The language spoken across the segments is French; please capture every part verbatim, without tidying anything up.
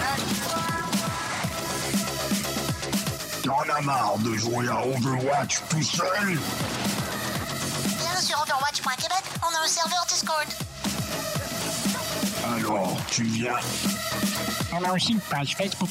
T'en as marre de jouer à Overwatch tout seul? Viens sur overwatch point québec, on a un serveur Discord. Alors, tu viens? On a aussi une page Facebook.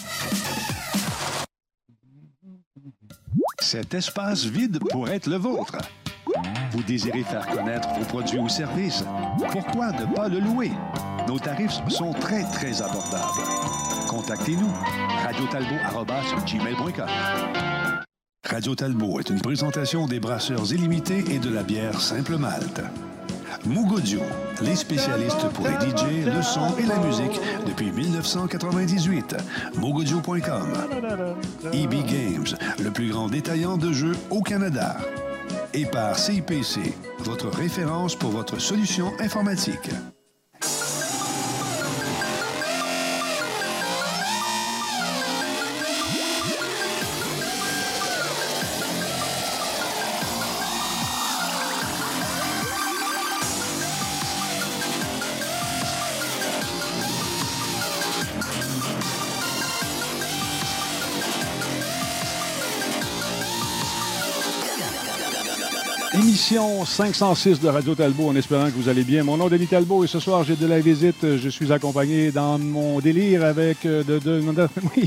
Cet espace vide pourrait être le vôtre. Vous désirez faire connaître vos produits ou services? Pourquoi ne pas le louer? Nos tarifs sont très, très abordables. Contactez-nous. radio talbot arobase gmail point com. Radio Talbot est une présentation des brasseurs illimités et de la bière Simple Malte. Moog Audio, les spécialistes pour les D J, le son et la musique depuis mille neuf cent quatre-vingt-dix-huit. moog audio point com. E B Games, le plus grand détaillant de jeux au Canada. Et par C I P C, votre référence pour votre solution informatique. Émission cinq cent six de Radio Talbot, en espérant que vous allez bien. Mon nom est Denis Talbot et ce soir, j'ai de la visite. Je suis accompagné dans mon délire avec... De, de, de, oui,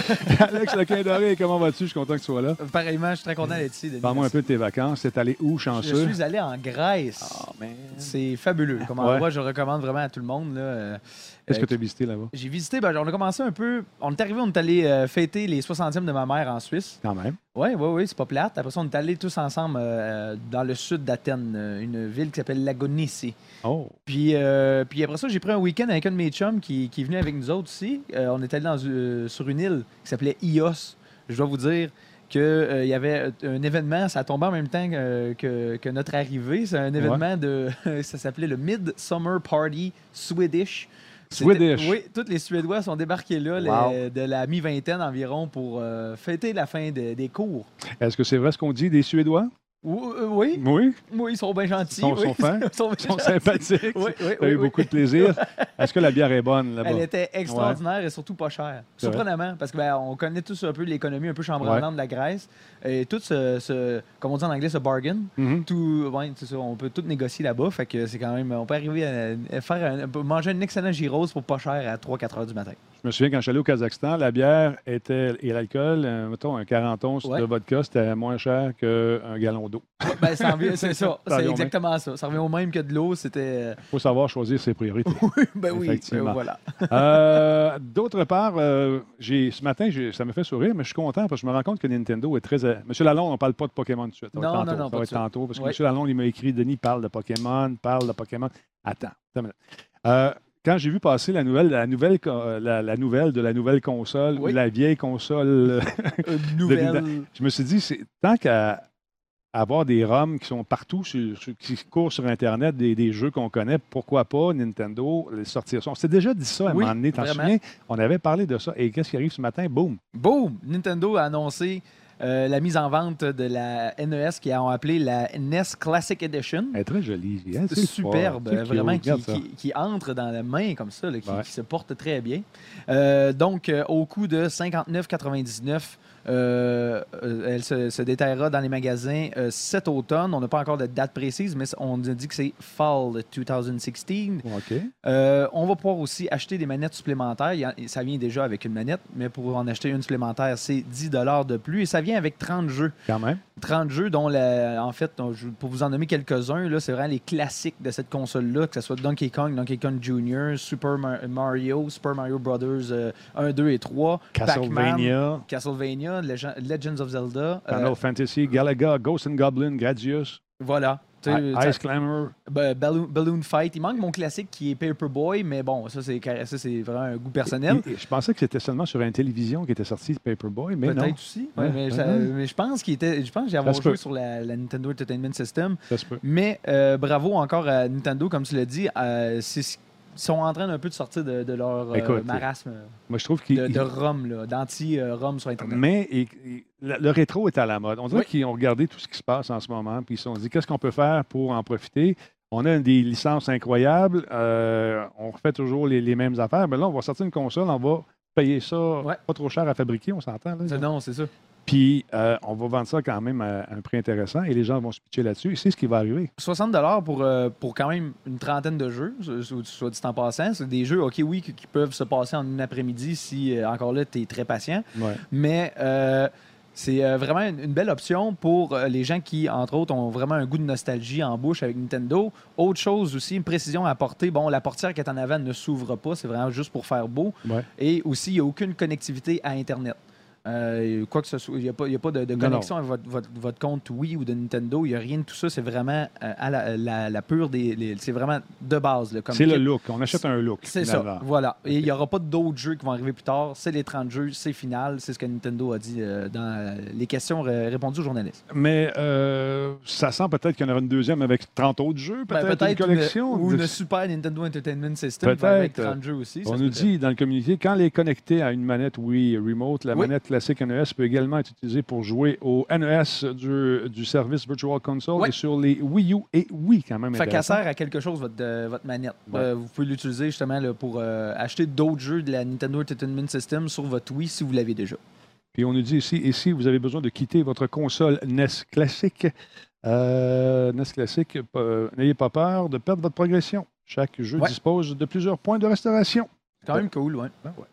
Alex Lequin-Doré, comment vas-tu? Je suis content que tu sois là. Pareillement, je suis très content d'être ici, Denis. Parle-moi un peu de tes vacances. C'est allé où, chanceux? Je suis allé en Grèce. Oh, man. C'est fabuleux. Comme Ouais. endroit, je recommande vraiment à tout le monde. Là. Qu'est-ce Euh, que tu as visité là-bas? J'ai visité, ben, on a commencé un peu... On est arrivé, on est allé euh, fêter les soixantièmes de ma mère en Suisse. Quand même. Oui, oui, oui, c'est pas plate. Après ça, on est allés tous ensemble euh, dans le sud d'Athènes, euh, une ville qui s'appelle Lagonissi. Oh. Puis, euh, puis après ça, j'ai pris un week-end avec un de mes chums qui, qui est venu avec nous autres aussi. Euh, on est allé dans, euh, sur une île qui s'appelait Ios. Je dois vous dire qu'il euh, y avait un événement, ça a tombé en même temps que, que, que notre arrivée. C'est un événement de... ça s'appelait le Midsummer Party Swedish. C'était- Swedish. Oui, tous les Suédois sont débarqués là, Wow. les- de la mi-vingtaine environ, pour euh, fêter la fin de- des cours. Est-ce que c'est vrai ce qu'on dit des Suédois? Ou- euh, Oui, Oui. oui, ils sont bien gentils. Ils sont, oui. sont fins? Ils sont, bien Ils sont gentils. sympathiques? Oui, oui, Tu as oui, eu oui. beaucoup de plaisir? Est-ce que la bière est bonne là-bas? Elle était extraordinaire et surtout pas chère. C'est vrai. Surprenamment, parce que ben, on connaît tous un peu l'économie un peu chambranlante de la Grèce. Et tout ce, ce- comme on dit en anglais, ce bargain. Mhm. Tout, ouais, c'est ça, on peut tout négocier là-bas. Fait que c'est quand même, on peut arriver à, à faire un- manger un excellent gyros pour pas cher à trois quatre heures du matin. Je me souviens quand je suis allé au Kazakhstan, la bière était et l'alcool, euh, mettons un quarante onces Ouais. de vodka, c'était moins cher qu'un gallon d'eau. Ben, ça en vient- c'est ça, Ça c'est revient au exactement ça. Ça revient au même que de l'eau. C'était. Il faut savoir choisir ses priorités. Ben oui, Effectivement. ben voilà. Euh, D'autre part, euh, j'ai, ce matin, j'ai- ça me fait sourire, mais je suis content parce que je me rends compte que Nintendo est très... Monsieur Lalonde, on ne parle pas de Pokémon tout de suite. Ça va Non, être non, tantôt. non, Ça pas va de être suite. tantôt parce que Ouais. Monsieur Lalonde, il m'a écrit, Denis parle de Pokémon, parle de Pokémon. Attends, attends une minute. Euh, quand j'ai vu passer la nouvelle, la nouvelle, co- euh, la, la nouvelle de la nouvelle console Oui. ou la vieille console, Une nouvelle. je me suis dit, c'est tant qu'à avoir des ROM qui sont partout, sur- sur- qui courent sur Internet, des, des jeux qu'on connaît, pourquoi pas Nintendo les sortir ça? On s'est déjà dit ça à un Oui, moment donné, t'en vraiment. souviens? On avait parlé de ça. Et qu'est-ce qui arrive ce matin? Boum! Boom! Nintendo a annoncé euh, la mise en vente de la N E S qu'ils ont appelée la N E S Classic Edition. Elle est très jolie. Hein, c'est le Superbe, fun. C'est vraiment, cute. qui, Regarde ça. qui- qui entre dans la main comme ça, là, qui, Ouais. qui se porte très bien. Euh, donc, euh, au coût de cinquante-neuf quatre-vingt-dix-neuf, euh, euh, elle se, se détaillera dans les magasins euh, cet automne. On n'a pas encore de date précise, mais on a dit que c'est Fall deux mille seize. OK. Euh, on va pouvoir aussi acheter des manettes supplémentaires. Il y a- ça vient déjà avec une manette, mais pour en acheter une supplémentaire, c'est dix dollars de plus. Et ça vient avec trente jeux. Quand même. trente jeux, dont, la- en fait, on- je- pour vous en nommer quelques-uns, là, c'est vraiment les classiques de cette console-là, que ce soit Donkey Kong, Donkey Kong Junior, Super Mar- Mario, Super Mario Brothers euh, un, deux et trois, Pac-Man, Castlevania, Castlevania, Legend- Legends of Zelda. euh, Final Fantasy, Galaga, Ghost and Goblin, Gradius, voilà. Tu sais, I- ça- Ice Climber. ben, Balloon, Balloon Fight. Il manque mon classique qui est Paperboy, mais bon, ça, c'est car- ça, c'est vraiment un goût personnel. Et- et Je pensais que c'était seulement sur une télévision qui était sorti Paperboy, mais non. Peut-être aussi. Ouais, Ouais, mais, ouais, ça- ouais. mais je pense qu'il était. Je pense que j'ai Ça avoir se joué peut. sur la, la Nintendo Entertainment System. Ça se peut. Mais euh, bravo encore à Nintendo, comme tu l'as dit. euh, c'est ce- ils sont en train un peu de sortir de, de leur euh, Écoute, marasme Moi, je trouve qu'il. de, de ROM, là, d'anti-ROM sur Internet. Mais et- et le, le rétro est à la mode. On dirait Oui. qu'ils ont regardé tout ce qui se passe en ce moment, puis ils se sont dit qu'est-ce qu'on peut faire pour en profiter. On a des licences incroyables, euh, on refait toujours les, les mêmes affaires, mais là, on va sortir une console, on va payer ça Ouais. pas trop cher à fabriquer, on s'entend. Là, C'est- Non, c'est ça. Puis, euh, on va vendre ça quand même à, à un prix intéressant et les gens vont se pitcher là-dessus. Et c'est ce qui va arriver. soixante dollars pour, euh, pour quand même une trentaine de jeux, soit, soit dit en passant. C'est des jeux, OK, oui, qui, qui peuvent se passer en une après-midi si, euh, encore là, tu es très patient. Ouais. Mais euh, c'est euh, vraiment une, une belle option pour euh, les gens qui, entre autres, ont vraiment un goût de nostalgie en bouche avec Nintendo. Autre chose aussi, une précision à apporter. Bon, la portière qui est en avant ne s'ouvre pas. C'est vraiment juste pour faire beau. Ouais. Et aussi, il n'y a aucune connectivité à Internet. Euh, quoi que ce soit, il n'y a, a pas de, de Non, connexion non. avec votre, votre, votre compte Wii ou de Nintendo. Il n'y a rien de tout ça. C'est vraiment euh, à la, la, la pure des. les- c'est vraiment de base. Là, comme C'est le kit. look. On achète un look. C'est finalement. ça, voilà. Et il n'y aura pas d'autres jeux qui vont arriver plus tard. C'est les trente jeux, c'est final. C'est ce que Nintendo a dit euh, dans euh, les questions ré- répondues aux journalistes. Mais euh, ça sent peut-être qu'il y en aura une deuxième avec trente autres jeux, Ben, peut-être, une collection. Ou de- une Super Nintendo Entertainment System Peut-être. avec trente jeux aussi. ça On se nous peut dit dans le communiqué, quand elle est connectée à une manette Wii Remote, la Oui. manette classique N E S peut également être utilisée pour jouer au N E S du, du service Virtual Console Oui. et sur les Wii U et Wii quand même. Fait qu'elle intéressant. sert à quelque chose, votre, euh, votre manette. Ouais. Euh, vous pouvez l'utiliser justement là, pour euh, acheter d'autres jeux de la Nintendo Entertainment System sur votre Wii si vous l'avez déjà. Puis on nous dit ici, et si vous avez besoin de quitter votre console N E S classique, euh, N E S classique, euh, n'ayez pas peur de perdre votre progression. Chaque jeu Ouais. dispose de plusieurs points de restauration. C'est quand même cool, ouais.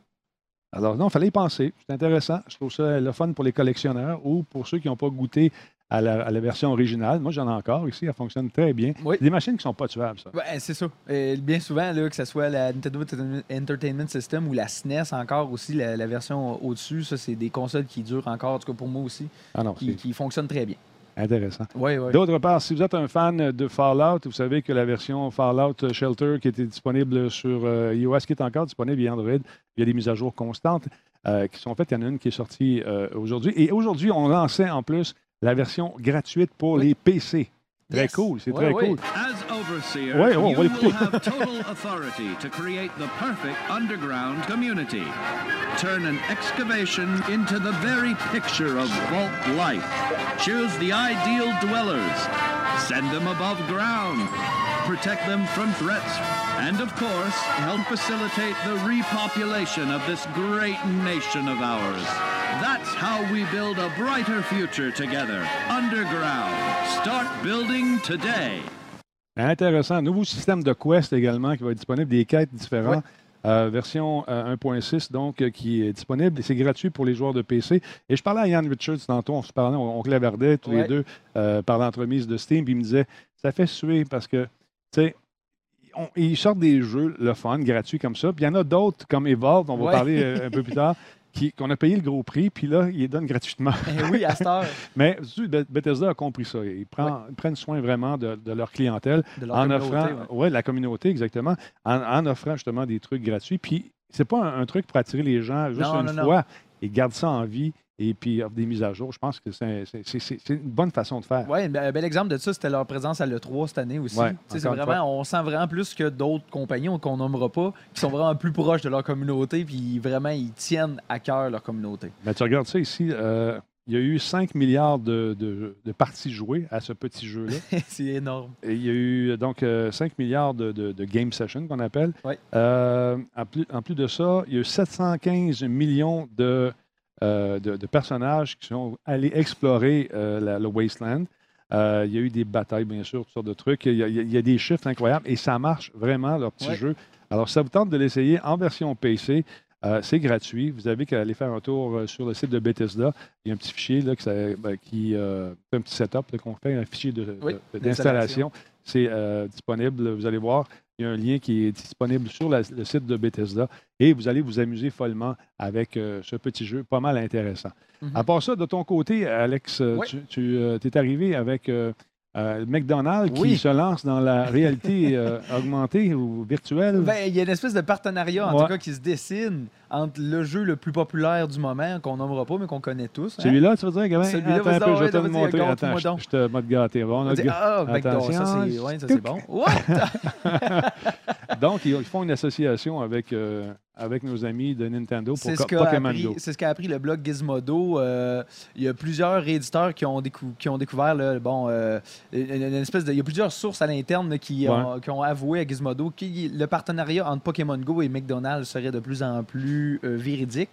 Alors non, il fallait y penser. C'est intéressant. Je trouve ça le fun pour les collectionneurs ou pour ceux qui n'ont pas goûté à la, à la version originale. Moi, j'en ai encore ici. Elle fonctionne très bien. Oui. Des machines qui ne sont pas tuables, ça. Ouais, c'est ça. Et bien souvent, là, que ce soit la Nintendo Entertainment System ou la S N E S encore aussi, la, la version au-dessus, ça, c'est des consoles qui durent encore, en tout cas pour moi aussi, Ah non, qui, c'est qui fonctionnent très bien. intéressant. Oui, oui. D'autre part, si vous êtes un fan de Fallout, vous savez que la version Fallout Shelter qui était disponible sur euh, iOS, qui est encore disponible via Android, il y a des mises à jour constantes euh, qui sont faites. Il y en a une qui est sortie euh, aujourd'hui. Et aujourd'hui, on lançait en plus la version gratuite pour Oui. les P C. Très Yes. cool, c'est Ouais, très ouais. cool. As overseer, Ouais, on you va will l'écouter. have total authority to create the perfect underground community. Turn an excavation into the very picture of vault life. Choose the ideal dwellers. Send them above ground. Protect them from threats. And of course, help facilitate the repopulation of this great nation of ours. That's how we build a brighter future together. Underground. Start building today. Intéressant. Nouveau système de quest également qui va être disponible, des quêtes différentes. Ouais. Euh, version euh, un point six, donc, euh, qui est disponible. Et c'est gratuit pour les joueurs de P C. Et je parlais à Ian Richards tantôt, on se parlait, on, on clavardait tous Ouais. les deux euh, par l'entremise de Steam. Puis il me disait, ça fait suer parce que, tu sais, on- ils sortent des jeux, le fun, gratuits comme ça. Puis il y en a d'autres, comme Evolve, on va Ouais. parler euh, un peu plus tard, qui- qu'on a payé le gros prix, puis là, ils les donnent gratuitement. Eh oui, à cette heure, Mais tu sais, Bethesda a compris ça. Ils, prennent- ils prennent soin vraiment de, de leur clientèle de leur en communauté, offrant, ouais. ouais, la communauté, exactement, en, en offrant justement des trucs gratuits. Puis, c'est pas un, un truc pour attirer les gens juste Non, une non, non. fois. Ils gardent ça en vie et puis offrent des mises à jour. Je pense que c'est c'est- c'est- c'est une bonne façon de faire. Oui, un bel exemple de ça, c'était leur présence à l'E trois cette année aussi. Ouais, Tu sais, c'est encore une vraiment, on sent vraiment plus que d'autres compagnies qu'on nommera pas, qui sont vraiment plus proches de leur communauté, puis vraiment, ils tiennent à cœur leur communauté. Mais tu regardes ça ici, euh, il y a eu cinq milliards de, de- de parties jouées à ce petit jeu-là. C'est énorme. Et il y a eu donc euh, cinq milliards de, de- de game sessions qu'on appelle. Ouais. Euh, en, plus, en plus de ça, il y a eu sept cent quinze millions de, euh, de, de personnages qui sont allés explorer euh, la- le Wasteland. Euh, il y a eu des batailles, bien sûr, toutes sortes de trucs. Il y a, il y a- il y a des chiffres incroyables et ça marche vraiment, leur petit Ouais. jeu. Alors, ça vous tente de l'essayer en version P C. Euh, c'est gratuit. Vous avez qu'à aller faire un tour euh, sur le site de Bethesda. Il y a un petit fichier là, que ça- ben, qui euh, fait un petit setup là, qu'on fait, un fichier de- Oui, de- d'installation. C'est euh, disponible, vous allez voir. Il y a un lien qui est disponible sur la- le site de Bethesda et vous allez vous amuser follement avec euh, ce petit jeu, pas mal intéressant. Mhm. À part ça, de ton côté, Alex, euh, Oui. tu, tu, euh, es arrivé avec euh, euh, McDonald's Oui. qui se lance dans la réalité euh, augmentée ou virtuelle. Ben, il y a une espèce de partenariat, en Ouais. tout cas, qui se dessine entre le jeu le plus populaire du moment, qu'on nommera pas, mais qu'on connaît tous. hein. Celui-là, tu veux dire, Gavin? Celui-là, Attends vas-y, un peu, ah je vais ouais, te le vas-y, montrer. gâte-moi Attends, je, donc. je te mode gâté. Bon, on On a dit, ga- ah, McDo, ça Attention. c'est ouais, ça, c'est bon. What? Donc, ils ils font une association avec euh, avec nos amis de Nintendo pour C'est ce Co- qu'a Pokémon appris, Go. c'est ce qu'a appris le blog Gizmodo. Euh, Il y a plusieurs rééditeurs qui ont, décou- qui ont découvert, là, bon, euh, une, une espèce de, il y a plusieurs sources à l'interne là, qui, Ouais. ont, qui ont avoué à Gizmodo que le partenariat entre Pokémon Go et McDonald's serait de plus en plus euh, véridique.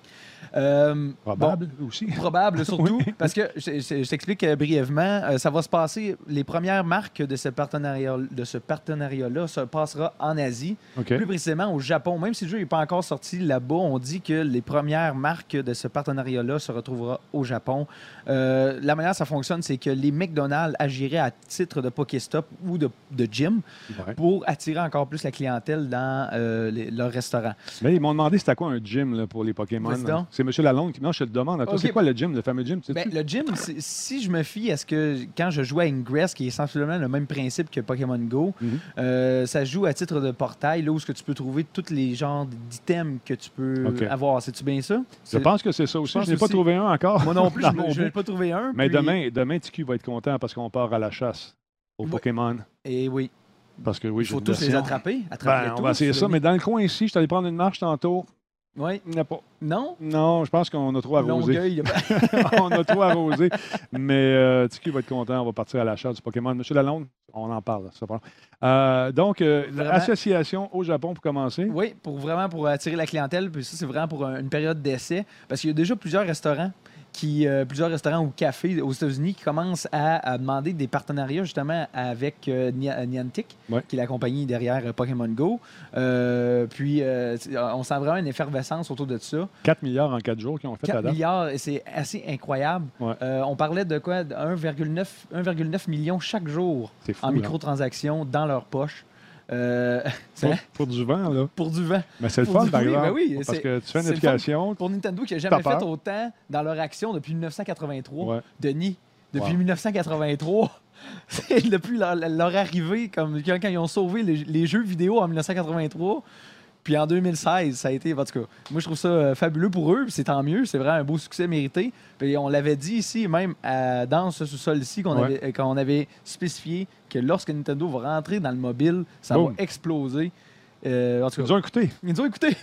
Euh, Probable aussi. bon, probable surtout, parce que je, je- je t'explique euh, brièvement, euh, ça va se passer, les premières marques de ce partenariat, de ce partenariat-là se passera en Asie, OK. plus précisément au Japon. Même si le jeu n'est pas encore sorti là-bas, on dit que les premières marques de ce partenariat-là se retrouvera au Japon. Euh, la manière dont ça fonctionne, c'est que les McDonald's agiraient à titre de Pokéstop ou de, de gym Ouais. pour attirer encore plus la clientèle dans euh, les- leur restaurant. Mais ils m'ont demandé c'était quoi un gym là, pour les Pokémon. Vas-y donc. C'est M. Lalonde qui. Non, je te le demande à toi. OK. C'est quoi le gym, le fameux gym? tu sais-tu? Ben, le gym, c'est- si je me fie à ce que quand je jouais à Ingress, qui est essentiellement le même principe que Pokémon Go, Mhm. euh, ça joue à titre de portail, là où ce que tu peux trouver tous les genres d'items que tu peux OK. avoir. C'est-tu bien ça? Je C'est- pense que c'est ça aussi. pense Je n'ai pas aussi. trouvé un encore. Moi non plus, dans je mon n'ai bout. pas trouvé un. Mais puis- demain, demain, T Q va être content parce qu'on part à la chasse aux Ouais. Pokémon. Et oui, Parce que oui, il j'ai faut une tous les version. attraper. attraper Ben, on va essayer ça, mais dans le coin ici, je suis allé prendre une marche tantôt. Oui. Il n'y en a pas. Non? Non, je pense qu'on a trop arrosé. Longueuil, il y a pas- On a trop arrosé. Mais euh, T Q va être content. On va partir à la chasse du Pokémon. Monsieur Lalonde, on en parle. Ça va. Euh, donc, euh, Vraiment. association au Japon pour commencer. Oui, pour vraiment pour attirer la clientèle. Puis ça, c'est vraiment pour un- une période d'essai. Parce qu'il y a déjà plusieurs restaurants qui, euh, plusieurs restaurants ou cafés aux États-Unis qui commencent à, à demander des partenariats justement avec euh, Nia- Niantic, Ouais. qui est la compagnie derrière euh, Pokémon Go. Euh, puis euh, c'est- on sent vraiment une effervescence autour de ça. quatre milliards en quatre jours qu'ils ont fait à quatre date. milliards, et c'est assez incroyable. Ouais. Euh, on parlait de quoi? De un virgule neuf un virgule neuf million chaque jour C'est fou. en là. microtransactions dans leur poche. Euh, c'est- Pour, pour du vent, là. pour du vent. Mais c'est le Pour fun, du- par oui, exemple. ben oui, parce c'est- que tu fais une c'est le éducation. Pour Nintendo qui n'a T'as jamais fait peur? autant dans leur action depuis dix-neuf cent quatre-vingt-trois. Ouais. Denis, depuis Wow. dix-neuf cent quatre-vingt-trois, c'est depuis leur, leur arrivée, comme quand, quand ils ont sauvé les, les jeux vidéo en dix-neuf cent quatre-vingt-trois. Puis en deux mille seize, ça a été, en tout cas, moi je trouve ça euh, fabuleux pour eux, puis c'est tant mieux, c'est vraiment un beau succès mérité. Puis on l'avait dit ici, même à- dans ce sous-sol ici, qu'on Ouais. avait, euh, qu'on avait spécifié que lorsque Nintendo va rentrer dans le mobile, ça Boom. va exploser. Euh, en tout Ils cas, nous ont écoutés. ils nous ont écoutés.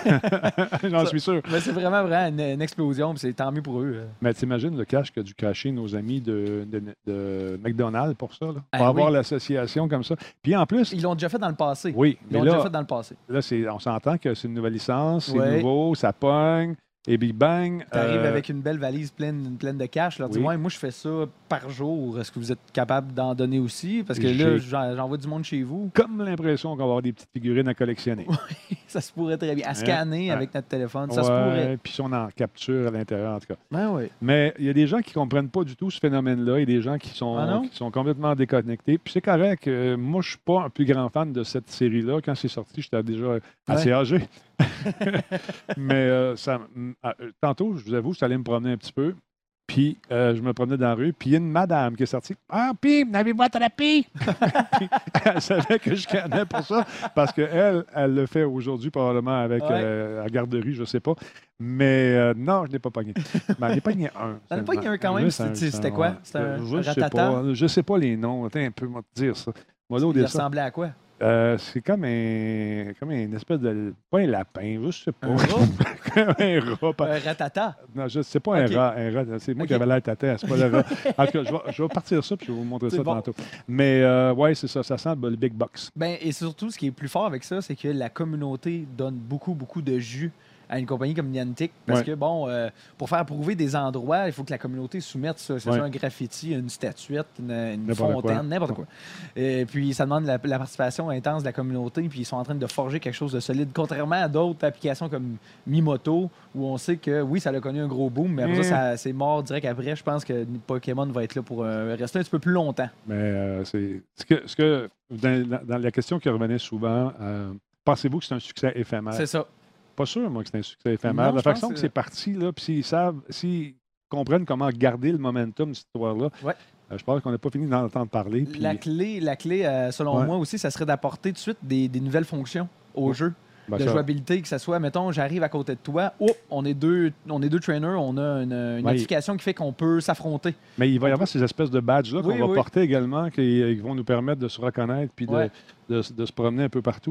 J'en Ça- suis sûr. Mais c'est vraiment, vraiment une, une explosion, puis c'est tant mieux pour eux. euh. Mais t'imagines le cash qu'a dû cacher nos amis de, de, de McDonald's pour ça, là? Ah Pour avoir oui. l'association comme ça. Puis en plus, Ils l'ont déjà fait dans le passé. oui, Ils mais l'ont déjà là, fait dans le passé. là c'est, on s'entend que c'est une nouvelle licence, c'est Ouais. nouveau, ça pogne, et Big Bang. Tu arrives euh, avec une belle valise pleine, pleine de cash. Là, Oui. dis-moi, moi, je fais ça par jour. Est-ce que vous êtes capable d'en donner aussi? Parce que J'ai- là, j'en- j'envoie du monde chez vous. comme l'impression qu'on va avoir des petites figurines à collectionner. Ça se pourrait très bien. À scanner Ouais. avec notre téléphone, ça se Ouais, pourrait. Puis si on en capture à l'intérieur, en tout cas. Ben oui. Mais il y a des gens qui ne comprennent pas du tout ce phénomène-là. Il y a des gens qui sont, Ah non? qui sont complètement déconnectés. Puis c'est correct. euh, moi, je ne suis pas un plus grand fan de cette série-là. Quand c'est sorti, j'étais déjà assez âgé. Mais euh, ça, m- ah, euh, tantôt, je vous avoue, je suis allé me promener un petit peu. Puis euh, je me promenais dans la rue. Puis il y a une madame qui est sortie. Ah, puis, n'avez-vous attrapé? Puis elle savait que je scannais pour ça. Parce qu'elle, elle le fait aujourd'hui, probablement avec Ouais. euh, la garderie, je ne sais pas. Mais euh, non, je n'ai pas pogné. Mais j'en ai pogné un. T'en as seulement. pogné un quand même? Juste un, C'était- c'était un, quoi? ouais. C'était un- je un sais ratata? pas. Je sais pas les noms. Attends un peu, moi, te dire ça. Moi, là, au Il dessin, ressemblait à quoi? euh, c'est comme un, comme une espèce de. Pas un lapin, je sais pas. Un rat? Comme un rat. pas- Un ratata. Non, je sais pas Ok. un rat. Un rat, c'est moi qui Ok. avais l'air tata, c'est pas le rat. En tout cas, je vais, je vais partir ça puis je vais vous montrer C'est ça bon. tantôt. Mais euh, ouais, c'est ça. Ça sent le big box. Ben, et surtout, ce qui est plus fort avec ça, c'est que la communauté donne beaucoup, beaucoup de jus à une compagnie comme Niantic. Parce Ouais. que, bon, euh, pour faire prouver des endroits, il faut que la communauté soumette ça. C'est Ouais. soit un graffiti, une statuette, une, une N'importe fontaine, quoi. n'importe quoi. Et puis, ça demande la, la participation intense de la communauté. Puis, ils sont en train de forger quelque chose de solide. Contrairement à d'autres applications comme Mimoto, où on sait que, oui, ça a connu un gros boom, mais après Mm. ça, ça c'est mort direct après. Je pense que Pokémon va être là pour euh, rester un petit peu plus longtemps. Mais euh, c'est. Ce que, ce que dans, dans- dans la question qui revenait souvent, euh, pensez-vous que c'est un succès éphémère? C'est ça. Pas sûr, moi, que c'est un succès éphémère. Non, la je pense façon que que- c'est parti, là, puis s'ils savent, s'ils comprennent comment garder le momentum de cette histoire-là, Ouais. euh, je pense qu'on n'a pas fini d'en entendre parler. Puis, La clé, la clé euh, selon Ouais. moi aussi, ça serait d'apporter tout de suite des, des nouvelles fonctions au Ouais. jeu. ben, de ça- jouabilité, que ce soit, mettons, j'arrive à côté de toi, oh, on est deux, on est deux trainers, on a une, une Ouais. notification qui fait qu'on peut s'affronter. mais il va y avoir ces espèces de badges-là Oui, qu'on va oui. porter également, qui, qui vont nous permettre de se reconnaître puis de, Ouais. de, de se promener un peu partout.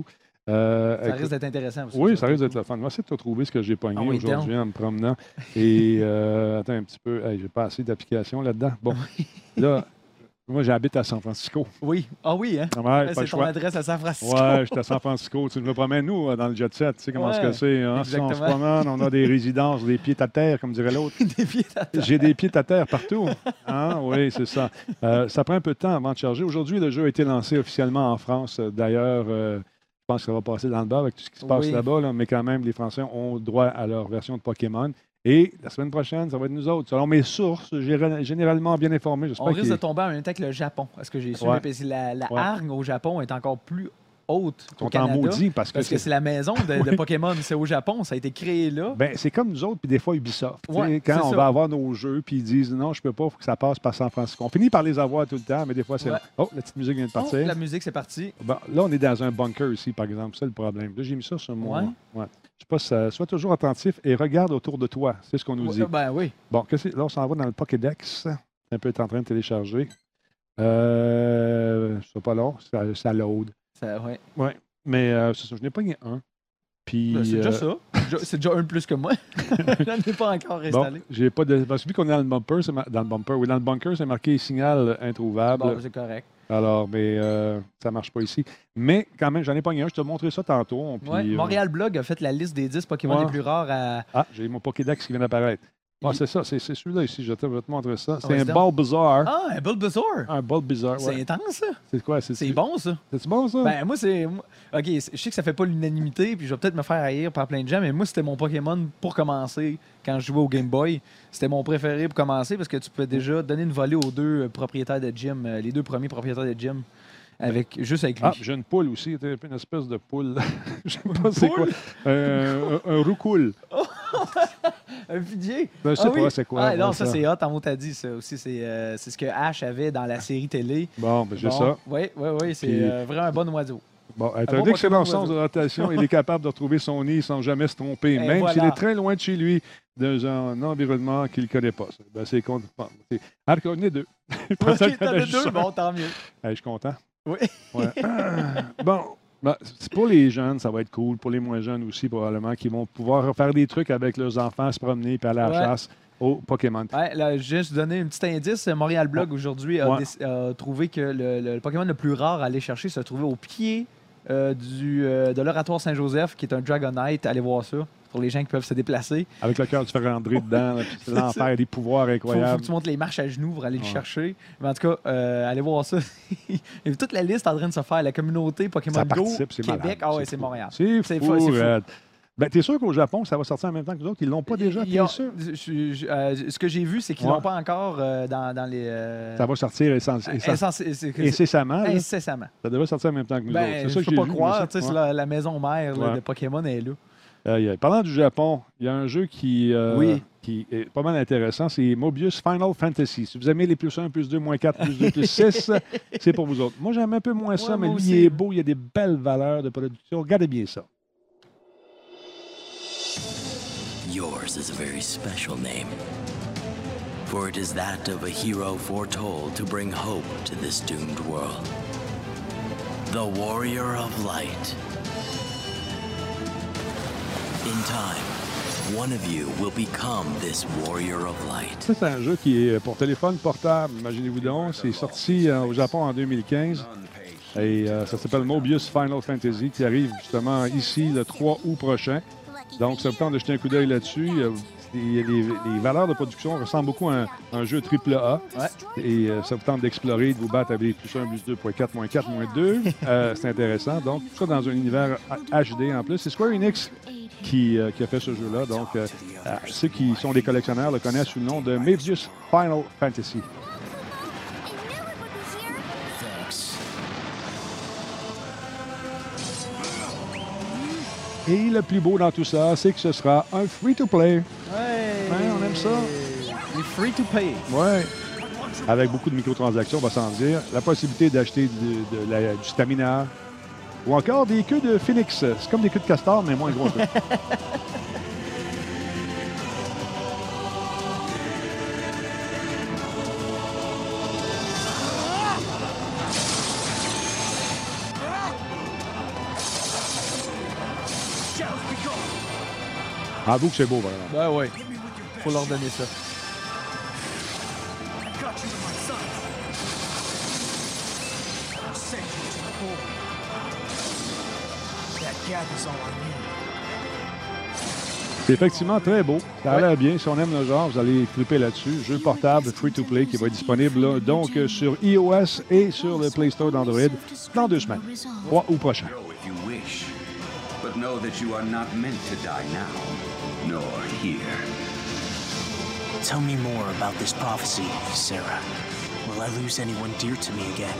Euh, Ça écoute, risque d'être intéressant. Aussi, oui, ça risque d'être le fun. Moi, c'est de te trouver ce que j'ai pogné Ah oui, aujourd'hui en me promenant. Et euh, attends un petit peu. Hey, j'ai pas assez d'applications là-dedans. Bon, là, moi, j'habite à San Francisco. Oui. Ah oui, hein? Ouais, Ouais, pas c'est le ton choix. adresse à San Francisco. Ouais, j'étais à San Francisco. Tu me promènes, nous, dans le jet set. Tu sais comment Ouais, ce que c'est. Hein? Si on se exactement. promène, on a des résidences, des pieds à terre, comme dirait l'autre. Des pieds à terre. J'ai des pieds à terre partout. Hein? Oui, c'est ça. Euh, ça prend un peu de temps avant de charger. Aujourd'hui, le jeu a été lancé officiellement en France. D'ailleurs, euh, je pense que ça va passer dans le bar avec tout ce qui se passe Oui. là-bas. Là, mais quand même, les Français ont droit à leur version de Pokémon. Et la semaine prochaine, ça va être nous autres. Selon mes sources, j'ai généralement bien informé. On J'espère risque qu'il- de tomber en même temps que le Japon. Parce que j'ai su, Ouais. mais c'est la, la Ouais. hargne au Japon est encore plus haute Ils qu'au sont en Canada. maudit parce que Parce que c'est la maison de, de Pokémon. C'est au Japon. Ça a été créé là. Ben, c'est comme nous autres, puis des fois Ubisoft. Tu sais, Ouais, quand c'est on ça. va avoir nos jeux, puis ils disent non, je peux pas, il faut que ça passe par San Francisco. On finit par les avoir tout le temps, mais des fois, c'est. Ouais. Oh, la petite musique vient de Oh, partir. la musique, c'est parti. Bon, là, on est dans un bunker ici, par exemple. C'est le problème. Là, j'ai mis ça sur mon. Ouais. Ouais. Je sais pas si ça. Sois toujours attentif et regarde autour de toi. C'est ce qu'on nous dit. Ouais, ben oui. Bon, qu'est-ce que c'est? Là, on s'en va dans le Pokédex. Un peu est en train de télécharger. Euh. C'est pas long, ça, ça load. Ça, ouais. Ouais. Mais euh, c'est ça, je n'ai pas gagné un. Puis. Ben, c'est déjà euh, ça. C'est déjà- C'est déjà un de plus que moi. J'en ai pas encore Bon, installé. j'ai pas de. Parce que vu qu'on est dans le bumper, c'est mar- dans le bumper, oui, dans le bunker, c'est marqué signal introuvable. Bon, c'est correct. Alors, mais euh, ça marche pas ici. Mais quand même, j'en ai pas un. Je te montrerai ça tantôt. Puis, Ouais, euh, Montréal Blog a fait la liste des dix Pokémon Ouais. les plus rares à. Ah, j'ai mon Pokédex qui vient d'apparaître. Ah, Il- c'est ça, c'est c'est celui-là ici. Je te, je vais te montrer ça. C'est Ouais, un c'est donc. Bulbasaur. Ah, un Bulbasaur! Un Bulbasaur, C'est ouais. intense, ça. C'est quoi? C'est C'est bon, ça. C'est bon, ça? Ben, moi, c'est. moi- OK, c'est- je sais que ça fait pas l'unanimité, puis je vais peut-être me faire haïr par plein de gens, mais moi, c'était mon Pokémon pour commencer quand je jouais au Game Boy. C'était mon préféré pour commencer parce que tu peux déjà donner une volée aux deux euh, propriétaires de gym, euh, les deux premiers propriétaires de gym, avec, juste avec lui. Ah, j'ai une poule aussi. T'es une espèce de poule. Je sais pas c'est quoi. Euh, un, un roucoule. Un fidjier! Ben, je sais Ah pas oui. c'est quoi. Ah, non, ouais, ça, c'est hot, en mot t'as dit, ça aussi. C'est euh, c'est ce que Ash avait dans la série télé. Bon, ben, j'ai Bon, ça. Oui, oui, oui, c'est Puis- euh, vraiment un bon oiseau. Bon, elle a Un un bon excellent Pokémon sens de oiseau. rotation. Il est capable de retrouver son nid sans jamais se tromper, Et même voilà. s'il est très loin de chez lui, dans un environnement qu'il ne connaît pas. Ben, c'est con. Bon, c'est- Ah, j'en ai deux. Je pensais Ok, qu'il y en t'en avait as juste deux, un. bon, tant mieux. Hey, je suis content. Oui. Ouais. Bon, ben, c'est pour les jeunes, ça va être cool. Pour les moins jeunes aussi, probablement, qui vont pouvoir faire des trucs avec leurs enfants, se promener et aller à la Ouais. chasse aux Pokémon. Ouais, là, juste donner un petit indice. Montréal Blog aujourd'hui a, Ouais. déc- a trouvé que le, le- le Pokémon le plus rare à aller chercher se trouvait au pied euh, du, euh, de l'Oratoire Saint-Joseph, qui est un Dragonite. Allez voir ça pour les gens qui peuvent se déplacer. Avec le cœur du fer André dedans, là, puis c'est l'enfer, des pouvoirs Il faut, faut incroyables. que tu montes les marches à genoux pour aller le Ouais. chercher. Mais en tout cas, euh, allez voir ça. Il y a toute la liste en train de se faire. La communauté Pokémon Ça Go participe, c'est Québec. malade. Ah ouais, c'est fou. Montréal. C'est C'est fou, fou, c'est fou. raide. Ben, t'es sûr qu'au Japon, ça va sortir en même temps que nous autres? Ils l'ont pas déjà, Ils t'es ont- sûr? je- je- euh, ce que j'ai vu, c'est qu'ils Ouais. l'ont pas encore euh, dans, dans les. euh, Ça va sortir essence- essence- insensé- c'est- c'est- incessamment. là. incessamment. Ça devrait sortir en même temps que nous autres. Ben, C'est je ça que peux j'ai pas vu, croire, moi tu sais, aussi. c'est la, la maison mère là, Ouais. de Pokémon est là. Aïe, aïe. Parlant du Japon, il y a un jeu qui, euh, Oui. qui est pas mal intéressant, c'est Mobius Final Fantasy. Si vous aimez les plus un, plus deux, moins quatre, plus deux, plus six, c'est pour vous autres. Moi, j'aime un peu moins ça, Ouais, mais moi lui, aussi. il est beau, il y a des belles valeurs de production. Regardez bien ça. Yours is a very special name, for it is that of a hero foretold to bring hope to this doomed world. The Warrior of Light. In time, one of you will become this Warrior of Light. Ça, c'est un jeu qui est pour téléphone portable. Imaginez-vous donc. C'est sorti euh, au Japon en deux mille quinze. Et euh, ça s'appelle Mobius Final Fantasy, qui arrive justement ici le trois août prochain. Donc, ça vous tente de jeter un coup d'œil là-dessus. Euh, Les, les- les valeurs de production ressemblent beaucoup à un, un jeu triple A. Ouais. Et euh, ça vous tente d'explorer, de vous battre avec plus un, plus deux, point quatre, moins quatre, moins deux. Euh, c'est intéressant. Donc, tout ça dans un univers H D en plus. C'est Square Enix qui, euh, qui a fait ce jeu-là. Donc, euh, euh, ceux qui sont des collectionneurs le connaissent sous le nom de Mobius Final Fantasy. Et le plus beau dans tout ça, c'est que ce sera un free-to-play. Ouais. Ouais, on aime ça. Les free to pay. Ouais. Avec beaucoup de microtransactions, on va s'en dire. La possibilité d'acheter de, de la- du stamina ou encore des queues de phoenix. C'est comme des queues de castor, mais moins gros un peu. Avoue que c'est beau, vraiment. Ben oui. Faut leur donner ça. C'est effectivement très beau. Ça a l'air bien. Si on aime le genre, vous allez flipper là-dessus. Jeu portable, free-to-play, qui va être disponible là, donc euh, sur iOS et sur le Play Store d'Android dans deux semaines. Trois août prochain. If you wish, but know that you are not meant to die now, nor here. Tell me more about this prophecy, Sarah. Will I lose anyone dear to me again?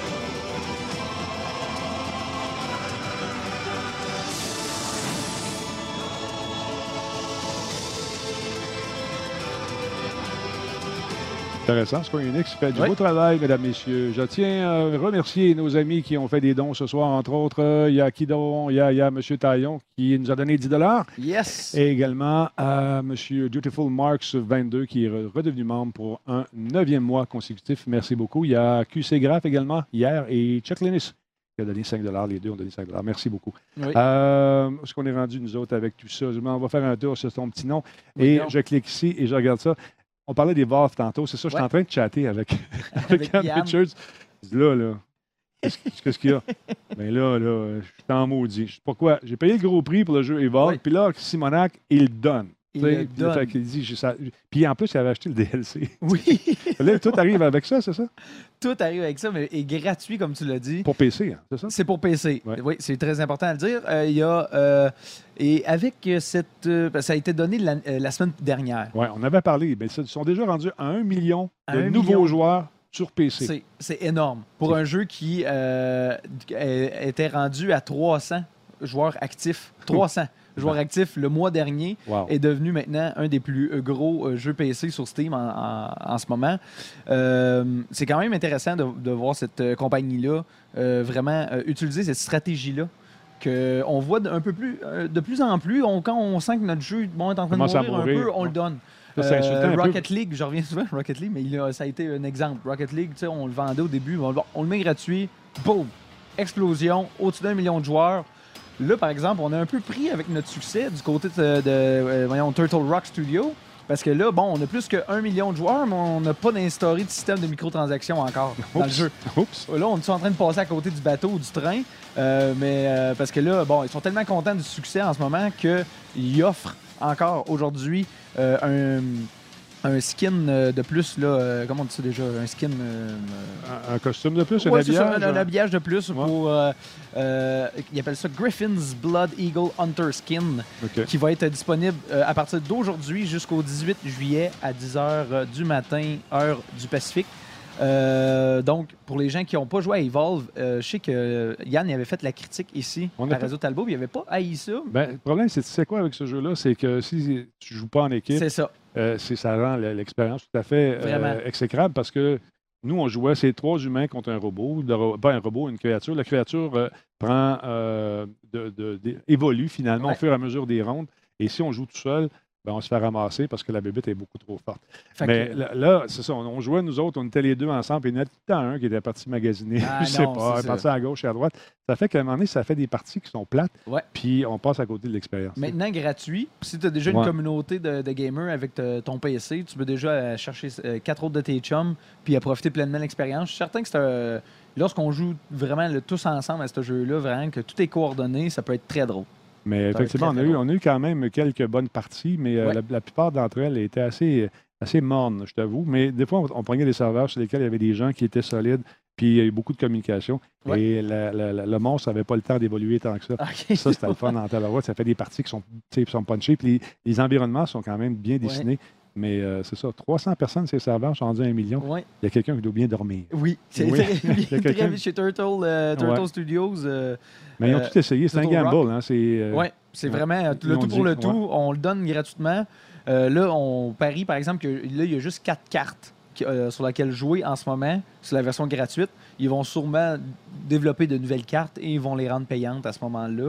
Intéressant, Square Enix fait du Oui. beau travail, mesdames, messieurs. Je tiens à remercier nos amis qui ont fait des dons ce soir. Entre autres, euh, il y a qui donc? Il y a, il y a M. Taillon qui nous a donné dix dollars. Yes! Et également à M. Dutiful Marks vingt-deux qui est re- redevenu membre pour un neuvième mois consécutif. Merci beaucoup. Il y a Q C Graph également hier et Chuck Lennis qui a donné cinq dollars. Les deux ont donné cinq dollars. Merci beaucoup. Oui. Euh, où est-ce qu'on est rendu, nous autres, avec tout ça? Je m'en vais faire un tour sur ton petit nom. Oui, et non. je clique ici et je regarde ça. On parlait des Valve tantôt, c'est ça, je suis Ouais. en train de chatter avec, avec Avec Ian Yann. Richards. Je dis là, là, qu'est-ce qu'est-ce qu'il y a? Bien là, là, je suis en maudit. Je sais pas quoi. J'ai payé le gros prix pour le jeu Evolve, Oui. puis là, Simonac, il le donne. Il Tu sais, le puis là, donne. fait qu'il dit, j'ai ça- Puis en plus, il avait acheté le D L C. Oui! Là, tout arrive avec ça, c'est ça? Tout arrive avec ça, mais est gratuit, comme tu l'as dit. Pour P C, hein, c'est ça? C'est pour P C. Ouais. Oui, c'est très important à le dire. Euh, Il y a. euh, et avec cette. euh, ben, ça a été donné la, euh, la semaine dernière. Oui, on avait parlé. Mais ils sont déjà rendus à un million À de un nouveaux million. joueurs sur P C. C'est- C'est énorme. Pour C'est- un jeu qui euh, euh, était rendu à trois cents joueurs actifs. trois cents joueurs actifs le mois dernier. Wow. Est devenu maintenant un des plus euh, gros euh, jeux P C sur Steam en, en- en ce moment. Euh, c'est quand même intéressant de, de voir cette euh, compagnie-là euh, vraiment euh, utiliser cette stratégie-là. Que on voit de, un peu plus, euh, de plus en plus, on- quand on sent que notre jeu bon, est en train de Commence à mourir, un mourir. peu, on Ouais. le donne. Ça, c'est insultant un peu. Rocket League, je reviens souvent à Rocket League, mais il a- ça a été un exemple. Rocket League, tu sais, on le vendait au début, on, on le met gratuit, boum, explosion, au-dessus d'un million de joueurs. Là, par exemple, on a un peu pris avec notre succès du côté de, de, euh, voyons, Turtle Rock Studio. Parce que là, bon, on a plus qu'un million de joueurs, mais on n'a pas d'instauré de système de microtransactions encore dans le Oups. jeu. Oups. Là, on est en train de passer à côté du bateau ou du train. euh, mais euh, parce que là, bon, ils sont tellement contents du succès en ce moment qu'ils offrent encore aujourd'hui euh, un, un skin euh, de plus. Là, euh, comment on dit ça déjà? Un skin. euh, Un, un costume de plus, un Ouais, c'est ça, habillage? un, un hein? habillage de plus Ouais. pour. Euh, euh, ils appellent ça Griffin's Blood Eagle Hunter Skin, OK. qui va être disponible euh, à partir d'aujourd'hui jusqu'au dix-huit juillet à dix heures du matin, heure du Pacifique. Euh, donc, pour les gens qui n'ont pas joué à Evolve, euh, je sais que Yann il avait fait la critique ici On a à fait- Radio Talbot, puis il n'avait pas haï ça. Ben, le problème, c'est tu sais quoi avec ce jeu-là? C'est que si tu joues pas en équipe, C'est ça. euh, c'est- ça rend l- l'expérience tout à fait euh, Vraiment. exécrable parce que nous, on jouait, c'est trois humains contre un robot. Le ro- pas un robot, une créature. La créature euh, prend, euh, de, de- de- évolue finalement Ouais. au fur et à mesure des rondes. Et si on joue tout seul, ben, on se fait ramasser parce que la bébête est beaucoup trop forte. Fait Mais que- là, là, c'est ça, on, on jouait, nous autres, on était les deux ensemble, et il y en a tout le temps un qui était parti magasiner, Ah je sais non, pas, c'est parti ça. à gauche et à droite. Ça fait qu'à un moment donné, ça fait des parties qui sont plates, Ouais. puis on passe à côté de l'expérience. Maintenant gratuit. Puis si tu as déjà Ouais. une communauté de, de gamers avec te- ton P C, tu peux déjà euh, chercher euh, quatre autres de tes chums puis à profiter pleinement de l'expérience. Je suis certain que c'est un- lorsqu'on joue vraiment le- tous ensemble à ce jeu-là, vraiment que tout est coordonné, ça peut être très drôle. Mais Ça va effectivement, être on très, a, très eu, bon. on a eu quand même quelques bonnes parties, mais euh, Ouais. la, la plupart d'entre elles étaient assez, assez mornes, je t'avoue. Mais des fois, on, on prenait des serveurs sur lesquels il y avait des gens qui étaient solides, puis il y a eu beaucoup de communication. Ouais. Et la- la- la- le monstre n'avait pas le temps d'évoluer tant que ça. OK. Ça, c'était le fun en tabarouette. Ça fait des parties qui sont, tu sais, qui sont punchées, puis les, les environnements sont quand même bien dessinés. Mais euh, c'est ça, trois cents personnes, ces serveurs sont rendus à un million. Ouais. Il y a quelqu'un qui doit bien dormir. Oui, c'est Oui. très, Il y a très quelqu'un- bien chez Turtle, euh, Turtle Ouais. Studios. euh, Mais ils ont Euh, tout essayé. C'est un Turtle gamble. Hein, c'est, euh, Oui, c'est ouais. vraiment euh, Ils le l'ont tout dit, pour le ouais. tout. On le donne gratuitement. Euh, là, on parie, par exemple, que là, il y a juste quatre cartes qui- euh, sur lesquelles jouer en ce moment. C'est la version gratuite. Ils vont sûrement développer de nouvelles cartes et ils vont les rendre payantes à ce moment-là.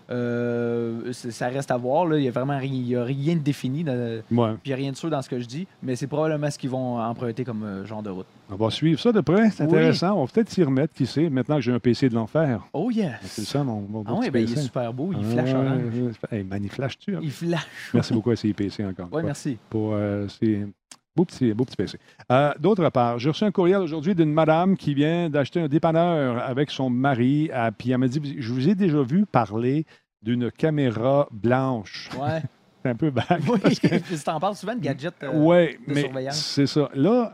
Euh, c'est- ça reste à voir. Là. Il n'y a vraiment rien, il y a rien de défini. dans- Ouais. Puis il n'y a rien de sûr dans ce que je dis. Mais c'est probablement ce qu'ils vont emprunter comme euh, genre de route. On va suivre ça de près. C'est Oui. intéressant. On va peut-être s'y remettre, qui sait, maintenant que j'ai un P C de l'enfer. Oh yes! C'est ça, mon, mon Ah beau oui, petit ben, il P C. est super beau. Il Ah, flash ouais, orange. ouais. Hey, man, il flash-tu? Hein? Il flash. Merci beaucoup à C I P C encore. une Oui, fois, merci. Pour euh, ces beaux petits, beaux petits P C. Euh, D'autre part, j'ai reçu un courriel aujourd'hui d'une madame qui vient d'acheter un dépanneur avec son mari. euh, puis elle m'a dit, je vous ai déjà vu parler d'une caméra blanche. Ouais. C'est un peu vague. Oui, parce que- puis tu t'en parles souvent de gadgets euh, Oui, de mais surveillance. c'est ça. Là,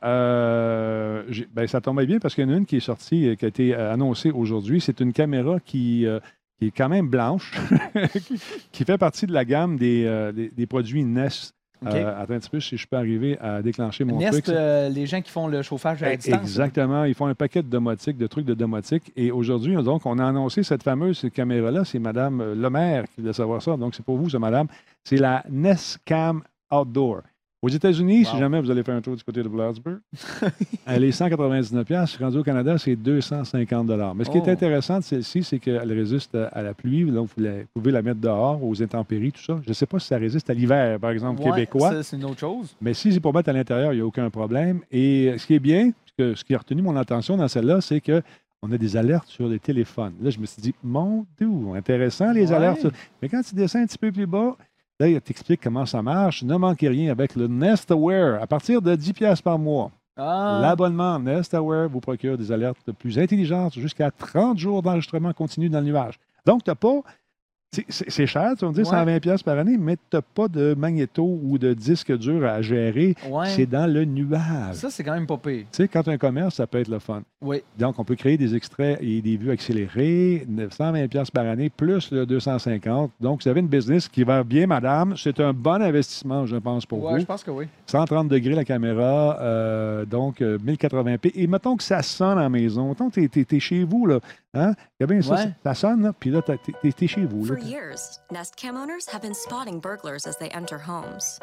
euh, j'ai- ben, ça tombait bien parce qu'il y en a une qui est sortie, euh, qui a été euh, annoncée aujourd'hui. C'est une caméra qui, euh, qui est quand même blanche, qui, qui fait partie de la gamme des, euh, des, des produits Nest. OK. Euh, attends un petit peu si je peux arriver à déclencher mon Nest, truc. ça. euh, les gens qui font le chauffage à distance. Exactement. Ils font un paquet de domotique, de trucs de domotique. Et aujourd'hui, donc, on a annoncé cette fameuse caméra-là. C'est Mme euh, Lemaire qui voulait savoir ça. Donc, c'est pour vous, ça, Madame. C'est la Nest Cam Outdoor. Aux États-Unis, Wow. si jamais vous allez faire un tour du côté de Plattsburgh, elle est cent quatre-vingt-dix-neuf dollars. Rendue au Canada, c'est deux cent cinquante dollars. Mais ce qui Oh. est intéressant de celle-ci, c'est qu'elle résiste à- à la pluie. Donc, vous la- vous pouvez la mettre dehors, aux intempéries, tout ça. Je ne sais pas si ça résiste à l'hiver, par exemple, Ouais, québécois. ça, c'est une autre chose. Mais si c'est pour mettre à l'intérieur, il n'y a aucun problème. Et ce qui est bien, ce, que- ce qui a retenu mon attention dans celle-là, c'est qu'on a des alertes sur les téléphones. Là, je me suis dit, mon Dieu, intéressant les Ouais. alertes. Mais quand tu descends un petit peu plus bas, là, il t'explique comment ça marche. Ne manquez rien avec le Nest Aware. À partir de dix dollars par mois, Ah, l'abonnement Nest Aware vous procure des alertes plus intelligentes jusqu'à trente jours d'enregistrement continu dans le nuage. Donc, tu n'as pas. C'est- C'est c'est cher, tu vas me dire Ouais. cent vingt dollars par année, mais tu n'as pas de magnéto ou de disque dur à gérer. ouais. C'est dans le nuage. Ça, c'est quand même pas pire. Tu sais, quand tu as un commerce, ça peut être le fun. Oui. Donc, on peut créer des extraits et des vues accélérées, cent vingt dollars par année, plus le deux cent cinquante. Donc, vous avez une business qui va bien, madame. C'est un bon investissement, je pense, pour Ouais, vous. je pense que oui. cent trente degrés la caméra, euh, donc euh, mille quatre-vingts p. Et mettons que ça sonne à la maison. Mettons que tu es chez vous, là. Hein? Il y a bien ça, Ouais. ça, ça sonne, là, puis là, tu es chez vous. Là. For years, Nest Cam owners have been spotting burglars as they enter homes.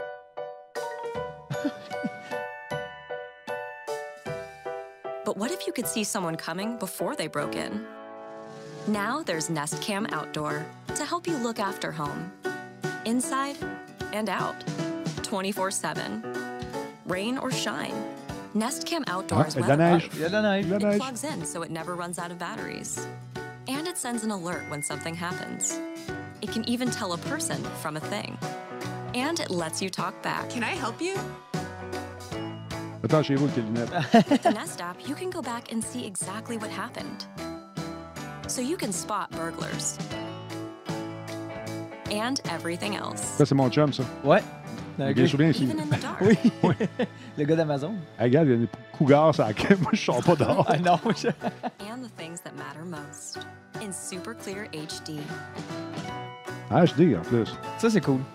But what if you could see someone coming before they broke in? Now there's Nest Cam Outdoor to help you look after home, inside and out, twenty-four seven. Rain or shine, Nest Cam Outdoor Ah, is il y a de la neige. Il y a de la neige. Il y a de It la neige. plugs in so it never runs out of batteries. And it sends an alert when something happens. It can even tell a person from a thing. And it lets you talk back. Can I help you? Attends, chez vous, le lunette. With the Nest app, you can go back and see exactly what happened. So you can spot burglars. And everything else. Ça, c'est mon chum, ça. Ouais. Il Un est bien gars- souvenir ici. Even in the dark. Oui. Le gars d'Amazon. Hey, regarde, il y a des cougars sur la queue. Moi, je sors pas dehors. Ah non. je- And the things that matter most. In super clear H D. H D, en plus. Ça, c'est cool.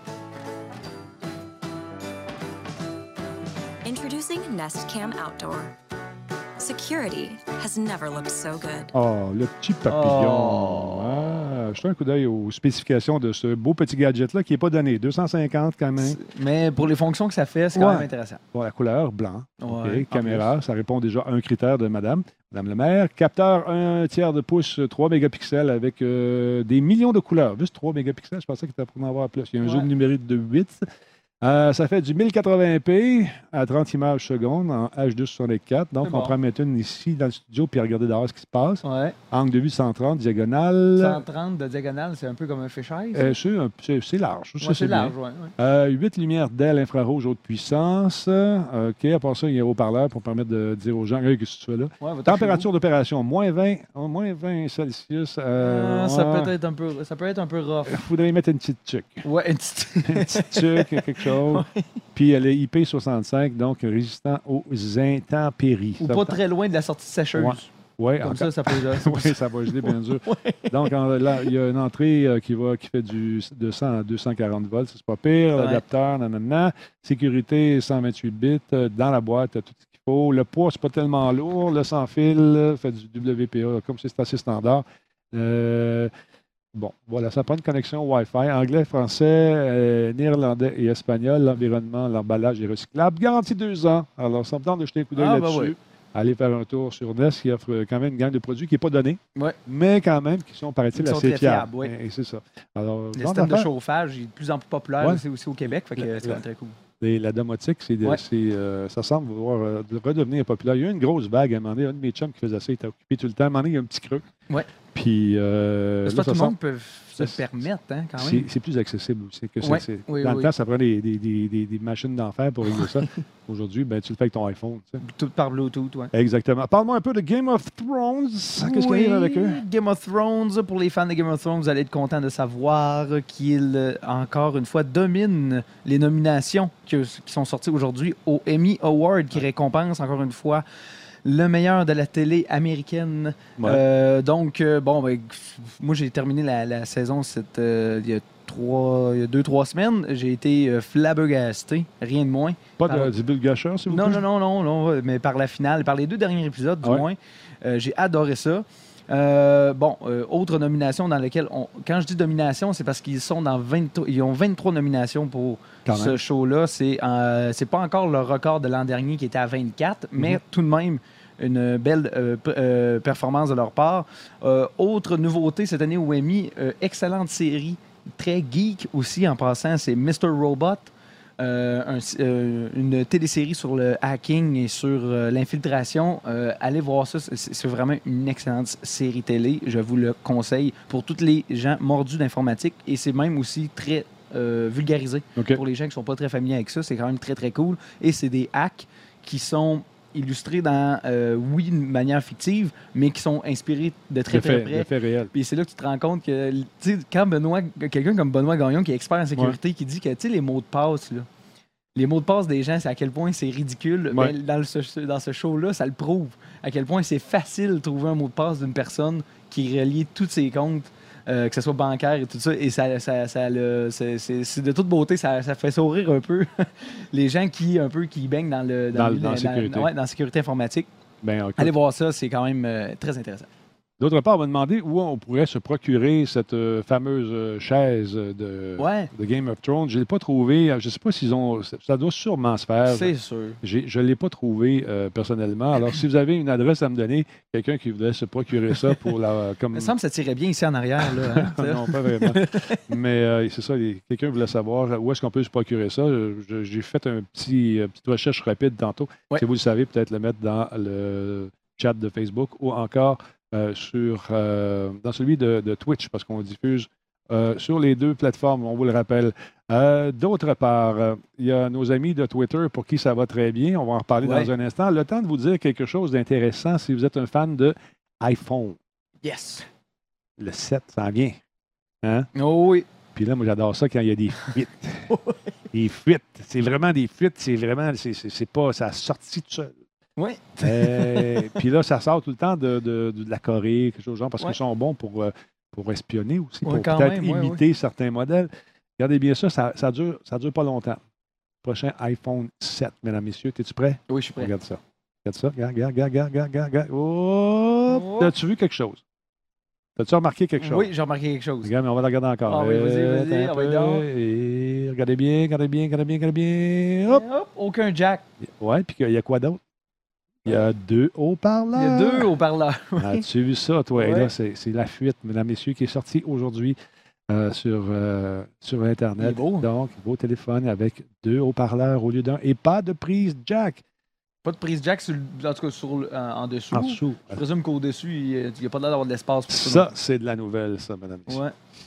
Introducing Nest Cam Outdoor. Security has never looked so good. Oh, le petit papillon. Oh. Ah, jetez un coup d'œil aux spécifications de ce beau petit gadget-là qui n'est pas donné. deux cent cinquante quand même. Mais pour les fonctions que ça fait, c'est quand Ouais. même intéressant. Bon, la couleur, blanc. Ouais, OK. Caméra, ça répond déjà à un critère de madame. Madame le maire. Capteur un tiers de pouce, trois mégapixels avec euh, des millions de couleurs. Juste trois mégapixels, je pensais qu'il était pour en avoir plus. Il y a un Ouais. zoom numérique de huit. Euh, ça fait du mille quatre-vingts p à trente images secondes en H deux soixante-quatre. Donc, C'est on bon. prend mettre une ici dans le studio puis regarder dehors ce qui se passe. Ouais. Angle de vue cent trente, diagonale. cent trente de diagonale, c'est un peu comme un fisheye. ça? Euh, c'est un- c'est c'est large. Ça, Ouais, c'est bien. large, ouais. ouais. Euh, huit lumières D E L infrarouge haute puissance. Euh, OK, à part ça, il y a un haut-parleur pour permettre de dire aux gens hey, qu'est-ce que tu fais là. Ouais, va-t'en Température d'opération, moins vingt, oh, moins vingt Celsius. Euh, Ah, ça, ouais. peut être un peu, ça peut être un peu rough. Il faudrait y mettre une petite tuque. Ouais, une petite. Une petite tuque, quelque chose. Puis elle est I P soixante-cinq, donc résistant aux intempéries. Ou Ça pas peut- très loin de la sortie sécheuse. Ouais. Ouais, Comme encore- ça, ça peut. oui, ça va geler, bien sûr. Donc, en- là, il y a une entrée euh, qui, va, qui fait du de cent à deux cent quarante volts, c'est pas pire. Ouais. L'adapteur, nanana. Sécurité, cent vingt-huit bits. Euh, Dans la boîte, t'as tout ce qu'il faut. Le poids, c'est pas tellement lourd. Le sans fil euh, fait du W P A, comme c'est assez standard. Euh, Bon, voilà, ça prend une connexion Wi-Fi. Anglais, français, euh, néerlandais et espagnol. L'environnement, l'emballage est recyclable. Garantie deux ans. Alors, ça me tente de jeter un coup d'œil Ah, ben là-dessus. oui. allez faire un tour sur Nest qui offre quand même une gamme de produits qui n'est pas donnée, ouais. mais quand même qui sont, paraît-il, Qui sont assez très fiables. fiables, ouais. Et, et c'est ça. Alors, Le genre système de d'affaires. chauffage est de plus en plus populaire Ouais. aussi, aussi au Québec, fait que Le- c'est le- vraiment très cool. Et la domotique, c'est de- Ouais. c'est, euh, ça semble vouloir euh, redevenir populaire. Il y a eu une grosse vague à un moment donné. Un de mes chums qui faisait ça, il était occupé tout le temps. À un moment donné, il y a un petit creux. Ouais. Puis, euh, C'est là, pas tout ça le monde semble- peut se c'est- permettre, hein, quand C'est même. c'est plus accessible aussi. Que c'est- Ouais. c'est- Oui, dans oui, le temps, ça prenait des, des, des, des- des machines d'enfer pour régler ça. Aujourd'hui, ben, tu le fais avec ton iPhone. tu sais. Tout par Bluetooth, ouais. Exactement. Parle-moi un peu de Game of Thrones. Qu'est-ce qui Oui, arrive avec eux? Game of Thrones, pour les fans de Game of Thrones, vous allez être contents de savoir qu'il, euh, encore une fois, domine les nominations que- qui sont sorties aujourd'hui au Emmy Award, qui récompense, encore une fois, le meilleur de la télé américaine. Ouais. Euh, donc, euh, bon, ben, moi, j'ai terminé la, la saison cette, euh, il y a trois, il y a deux, trois semaines. J'ai été euh, flabbergasté, rien de moins. Pas Par- de divulgacheur, s'il vous non, plaît? non, non, non, non, mais par la finale, par les deux derniers épisodes, du Ah ouais? moins, euh, j'ai adoré ça. Euh, bon, euh, autre nomination dans laquelle, on, quand je dis nomination, c'est parce qu'ils sont dans vingt-trois, ils ont vingt-trois nominations pour Quand ce même. show-là. C'est euh, c'est pas encore le record de l'an dernier qui était à vingt-quatre, mais Mhm. tout de même une belle euh, p- euh, performance de leur part. Euh, autre nouveauté cette année au Emmy, euh, excellente série, très geek aussi en passant, c'est mister Robot. Euh, un- euh, une télésérie sur le hacking et sur euh, l'infiltration. Euh, allez voir ça, c'est c'est vraiment une excellente série télé. Je vous le conseille pour tous les gens mordus d'informatique et c'est même aussi très euh, vulgarisé OK. pour les gens qui ne sont pas très familiers avec ça. C'est quand même très, très cool. Et c'est des hacks qui sont illustrés dans, euh, oui, une manière fictive, mais qui sont inspirés de très, De très fait, près. de fait réel. Puis c'est là que tu te rends compte que, tu sais, quand Benoît, quelqu'un comme Benoît Gagnon, qui est expert en sécurité, qui dit que, tu sais, les mots de passe, là, les mots de passe des gens, c'est à quel point c'est ridicule. Ouais. Ben, dans, le- ce, dans ce show-là, ça le prouve. À quel point c'est facile de trouver un mot de passe d'une personne qui relie tous ses comptes, euh, que ce soit bancaire et tout ça. Et ça, ça, ça le- c'est, c'est- c'est de toute beauté, ça, ça fait sourire un peu les gens qui, un peu, qui baignent dans, le, Dans- le- dans la sécurité. ouais, dans la sécurité informatique. Ben, OK. Allez voir ça, c'est quand même euh, très intéressant. D'autre part, on m'a demandé où on pourrait se procurer cette euh, fameuse euh, chaise de, Ouais. de Game of Thrones. Je ne l'ai pas trouvée. Je ne sais pas s'ils ont. Ça doit sûrement se faire. C'est sûr. J'ai- Je ne l'ai pas trouvé euh, personnellement. Alors, si vous avez une adresse à me donner, quelqu'un qui voudrait se procurer ça pour la. Comme... Il me semble que ça tirait bien ici en arrière. Là, hein, non, pas vraiment. Mais euh, c'est ça, les- quelqu'un voulait savoir où est-ce qu'on peut se procurer ça. Je- J'ai fait un petit, euh, petite recherche rapide tantôt. Ouais. Si vous le savez, peut-être le mettre dans le chat de Facebook ou encore euh, sur, euh, dans celui de, de Twitch, parce qu'on diffuse euh, sur les deux plateformes, on vous le rappelle. Euh, D'autre part, euh, il y a nos amis de Twitter pour qui ça va très bien. On va en reparler Ouais. dans un instant. Le temps de vous dire quelque chose d'intéressant si vous êtes un fan de iPhone. Yes. Le sept s'en vient. Hein? Oh oui. Puis là, moi, j'adore ça quand il y a des fuites. Des fuites. C'est vraiment des fuites. C'est vraiment, c'est, c'est, c'est pas, ça a sorti tout seul. Oui. Euh, puis là, ça sort tout le temps de, de- de la Corée, quelque chose genre, parce Ouais. qu'ils sont bons pour, euh, pour espionner aussi, Ouais, pour quand peut-être même, ouais, imiter certains modèles. Regardez bien ça, ça, ça dure, ça dure pas longtemps. Prochain iPhone sept, mesdames, messieurs. Es-tu prêt? Oui, je suis prêt. Regarde ça. Regarde ça. Regarde, regarde, regarde, regarde, regarde, regarde. Oh! Oh. As-tu vu quelque chose? As-tu remarqué quelque chose? Oui, j'ai remarqué quelque chose. Regarde, mais on va le regarder encore. Ah oui, vas-y, Euh, vas-y, attends on va un y peu. donc. Et regardez bien, regardez bien, regardez bien, regardez bien. Hop! Hop, aucun jack. Ouais, puis il y a quoi d'autre? Il y a deux haut-parleurs. Il y a deux haut-parleurs. As-tu vu ça, toi? Et Ouais. là, c'est c'est la fuite, mesdames, messieurs, qui est sortie aujourd'hui euh, sur, euh, sur Internet. Il est beau. Donc, beau téléphone avec deux haut-parleurs au lieu d'un et pas de prise jack Pas de prise jack, sur le- en tout cas sur le- en, en dessous. en dessous. Je présume qu'au-dessus, il n'y a pas l'air d'avoir de l'espace pour ça. Ça, c'est de la nouvelle, ça, mesdames, messieurs. Ouais.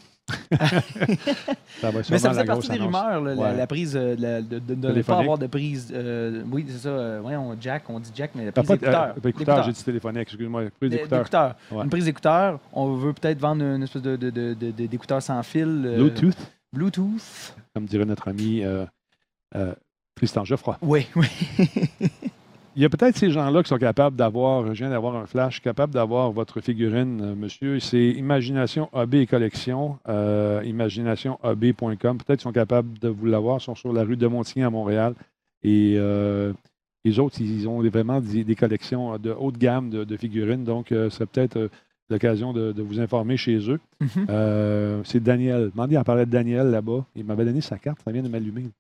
Ça va Mais sûrement ça la faisait grosse partie des annonce. rumeurs, là, la, Ouais. la prise euh, de, la- de- de- de ne pas Téléphonique. avoir de prise. euh, oui, c'est ça. euh, voyons, jack, on dit jack, mais la T'as prise pas, euh, d'écouteur. pas écouteur, j'ai dit téléphonique, excuse-moi. Prise Des- d'écouteur. d'écouteur. Ouais. Une prise d'écouteur. On veut peut-être vendre une espèce de, de, de, de- de- d'écouteur sans fil. euh, Bluetooth, Bluetooth. comme dirait notre ami euh, euh, Tristan Geoffroy. Oui, oui. Il y a peut-être ces gens-là qui sont capables d'avoir, je viens d'avoir un flash, capable d'avoir votre figurine, euh, monsieur. C'est Imagination A B et Collection, euh, imagination a b point com. Peut-être qu'ils sont capables de vous l'avoir. Ils sont sur la rue de Montigny à Montréal. Et euh, les autres, ils ont des- vraiment des, des collections de haute gamme de, de figurines. Donc, euh, c'est peut-être euh, l'occasion de, de vous informer chez eux. Mhm. Euh, c'est Daniel. Mandy en parlait de Daniel là-bas. Il m'avait donné sa carte. Ça vient de m'allumer.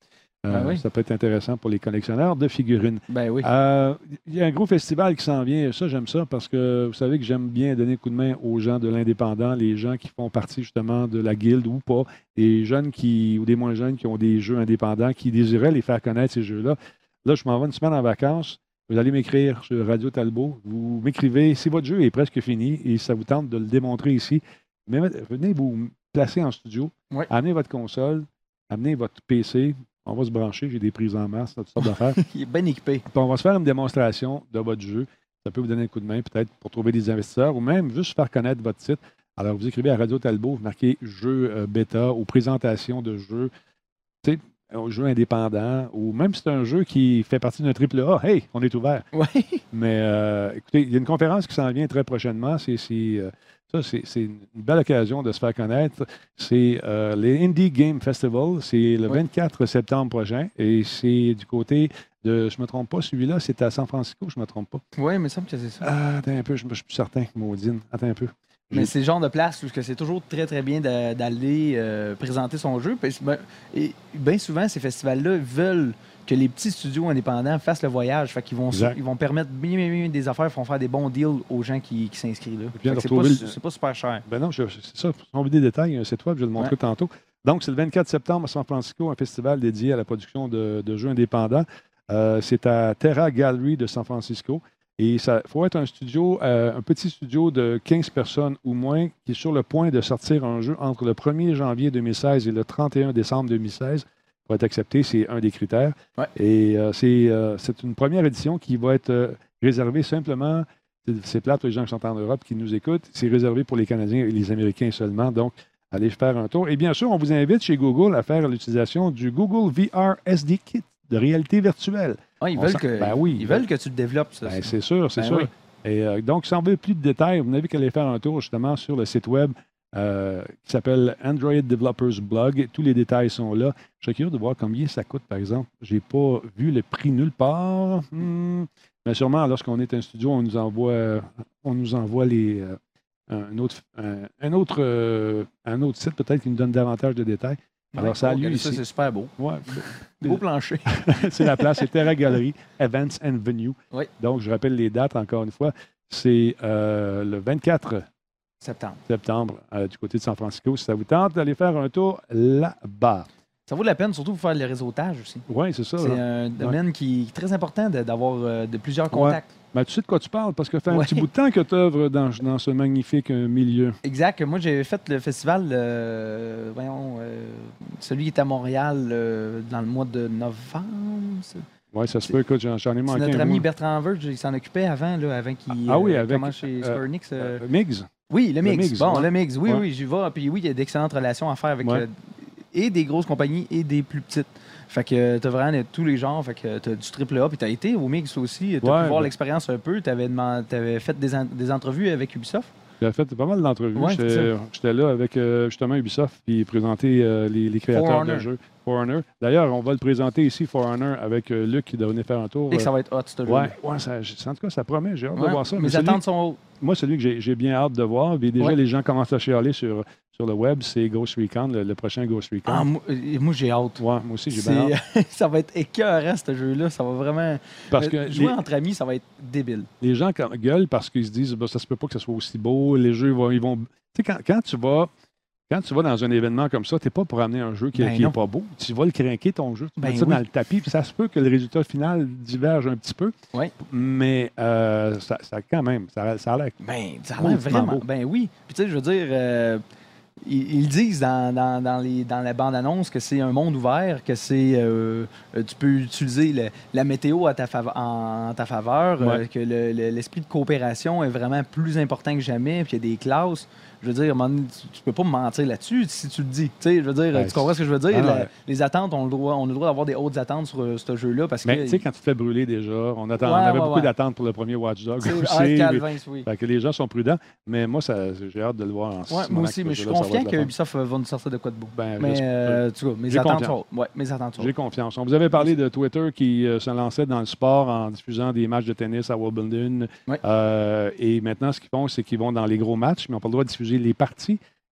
Euh, Ben oui. Ça peut être intéressant pour les collectionneurs de figurines. Ben oui. Euh, Il y a un gros festival qui s'en vient. Ça, j'aime ça parce que vous savez que j'aime bien donner un coup de main aux gens de l'indépendant, les gens qui font partie justement de la guilde ou pas, des jeunes qui, ou des moins jeunes qui ont des jeux indépendants, qui désiraient les faire connaître, ces jeux-là. Là, je m'en vais une semaine en vacances. Vous allez m'écrire sur Radio Talbot. Vous m'écrivez si votre jeu est presque fini et ça vous tente de le démontrer ici. Mais venez vous placer en studio, Ouais. amenez votre console, amenez votre P C. On va se brancher, j'ai des prises en masse, toutes sortes d'affaires. Il est bien équipé. Puis on va se faire une démonstration de votre jeu. Ça peut vous donner un coup de main, peut-être, pour trouver des investisseurs ou même juste faire connaître votre site. Alors, vous écrivez à Radio Talbot, vous marquez jeu euh, bêta ou présentation de jeu, tu sais, un jeu indépendant, ou même si c'est un jeu qui fait partie d'un triple A, hey, on est ouvert. Oui. Mais euh, écoutez, il y a une conférence qui s'en vient très prochainement. C'est, c'est, euh, ça, c'est, c'est une belle occasion de se faire connaître. C'est euh, les Indie Game Festival. C'est le Oui. vingt-quatre septembre prochain. Et c'est du côté de, je ne me trompe pas, celui-là, c'est à San Francisco, je ne me trompe pas. Oui, mais il me semble que c'est ça. Ah, attends un peu, je ne suis plus certain, Maudine. Attends un peu. Mais J'ai- c'est le genre de place où que c'est toujours très, très bien d'a- d'aller euh, présenter son jeu. Puis, ben, et bien souvent, ces festivals-là veulent que les petits studios indépendants fassent le voyage. Fait qu'ils vont, Exact. ils vont permettre bien, bien, bien des affaires, vont faire des bons deals aux gens qui, qui s'inscrivent là. viens Fait de que C'est pas, retrouver su- le- c'est pas super cher. Ben non, je- c'est ça. Pour enlever des détails, il y a un site web, je vais le montrer Ouais. tantôt. Donc, c'est le vingt-quatre septembre à San Francisco, un festival dédié à la production de, de jeux indépendants. Euh, c'est à Terra Gallery de San Francisco. Et il faut être un studio, euh, un petit studio de quinze personnes ou moins qui est sur le point de sortir un jeu entre le premier janvier deux mille seize et le trente et un décembre deux mille seize. Pour être accepté, c'est un des critères. Ouais. Et euh, c'est, euh, c'est une première édition qui va être euh, réservée simplement, c'est, c'est plate pour les gens qui sont en Europe, qui nous écoutent, c'est réservé pour les Canadiens et les Américains seulement. Donc, allez faire un tour. Et bien sûr, on vous invite chez Google à faire l'utilisation du Google V R S D Kit de réalité virtuelle. Ah, ils On veulent, s'en- que, ben oui, ils veulent que tu le développes, ça. Ben, ça. c'est sûr, c'est Ben sûr. oui. Et euh, donc, si on veut plus de détails, vous n'avez qu'à aller faire un tour justement sur le site web euh, qui s'appelle Android Developers Blog. Tous les détails sont là. Je serais curieux de voir combien ça coûte, par exemple. Je n'ai pas vu le prix nulle part. Hmm. Mais sûrement, lorsqu'on est un studio, on nous envoie, euh, on nous envoie les, euh, un, autre, un, un autre, euh, un autre site peut-être qui nous donne davantage de détails. Alors, Ouais, ça a oh, lieu regardez ici. ça, c'est super beau. Ouais. Beau plancher. C'est la place, c'est Terra Gallery, Events and Venue. Oui. Donc, je rappelle les dates encore une fois. C'est euh, le vingt-quatre Septembre. septembre euh, du côté de San Francisco. Si ça vous tente d'aller faire un tour là-bas. Ça vaut la peine, surtout pour faire le réseautage aussi. Oui, c'est ça. C'est là. un domaine qui est très important de- d'avoir euh, de plusieurs Ouais. contacts. Ben, tu sais de quoi tu parles parce que ça fait un Ouais. petit bout de temps que tu œuvres dans, dans ce magnifique euh, milieu. Exact. Moi, j'ai fait le festival, euh, voyons, euh, celui qui est à Montréal euh, dans le mois de novembre. C'est Oui, ça se peut. Écoute, j'en, j'en ai manqué notre un ami bout. Bertrand Verge, il s'en occupait avant, là, avant qu'il Ah oui, euh, avec, commence chez euh, Square Enix. euh. Euh, Migs? Oui, le le mix. mix, Bon, ouais. le mix. Oui, Ouais. oui, j'y vais. Puis oui, il y a d'excellentes relations à faire avec Ouais. euh, et des grosses compagnies et des plus petites. Fait que tu as vraiment de tous les genres. Fait que tu as du triple A. Puis tu as été au mix aussi. Tu as Ouais, pu voir ben- l'expérience un peu. Tu avais, fait des, en- des entrevues avec Ubisoft. J'ai fait pas mal d'entrevues. Ouais, J'étais, c'est ça. j'étais là avec euh, justement Ubisoft puis présenter euh, les, les créateurs For de Honor. jeux. For Honor. D'ailleurs, on va le présenter ici, For Honor, avec euh, Luc qui doit venir faire un tour. Et que ça va être hot, ce jeu. Ouais, ouais ça, j'ai- en tout cas, ça promet. J'ai hâte de Ouais, voir ça. Mes Mais celui- attentes sont hautes. Moi, celui que j'ai, j'ai bien hâte de voir, puis déjà, Ouais. les gens commencent à chialer sur, sur le web, c'est Ghost Recon, le, le prochain Ghost Recon. Ah, moi, euh, moi, j'ai hâte. Ouais, moi aussi, j'ai bien hâte. C'est- ça va être écœurant, ce jeu-là. Ça va vraiment. Parce euh, que jouer les- entre amis, ça va être débile. Les gens quand- gueulent parce qu'ils se disent bah, ça se peut pas que ça soit aussi beau, les jeux ils vont. Ils vont... Tu sais, quand, quand tu vas. Quand tu vas dans un événement comme ça, tu n'es pas pour amener un jeu qui Ben n'est non. pas beau. Tu vas le craquer, ton jeu. Tu Ben mets ça oui. dans le tapis. Puis ça se peut que le résultat final diverge un petit peu. Ouais. Mais euh, ça, ça, quand même, ça, ça a l'air. Ben, ça a Mauditement l'air vraiment. beau. Ben oui. Puis tu sais, je veux dire, euh, ils, ils disent dans, dans, dans, les, dans la bande-annonce que c'est un monde ouvert, que c'est euh, euh, tu peux utiliser le- la météo à ta faveur, en, en ta faveur, euh, Ouais. que le- le- l'esprit de coopération est vraiment plus important que jamais, puis il y a des classes. Je veux dire, à un moment donné, tu, tu peux pas me mentir là-dessus si tu le dis. Tu sais, je veux dire, Ben, tu comprends ce que je veux dire? Ah, La- ouais. Les attentes, on, le droit, on a le droit d'avoir des hautes attentes sur euh, ce jeu-là parce Mais que. tu sais, quand tu te fais brûler déjà, on, attend, Ouais, on avait ouais, beaucoup ouais. d'attentes pour le premier Watch Dogs C'est- aussi. ah, mais- Calvin, oui. Fait que les gens sont prudents. Mais moi, ça, j'ai hâte de le voir en Ouais, Simonac, moi aussi, ce mais je suis jeu-là, ça va confiant être que le fun. Ubisoft va nous sortir de quoi de beau. Ben, mais, j'espère. euh, tu vois, mes J'ai attentes confiance. sont hautes. Ouais, mes attentes sont J'ai hautes. confiance. On vous avait parlé de Twitter qui euh, se lançait dans le sport en diffusant des matchs de tennis à Wimbledon. Ouais. Euh, et maintenant, ce qu'ils font, c'est qu'ils vont dans les gros matchs, mais on n'a pas le droit de diffuser les parties.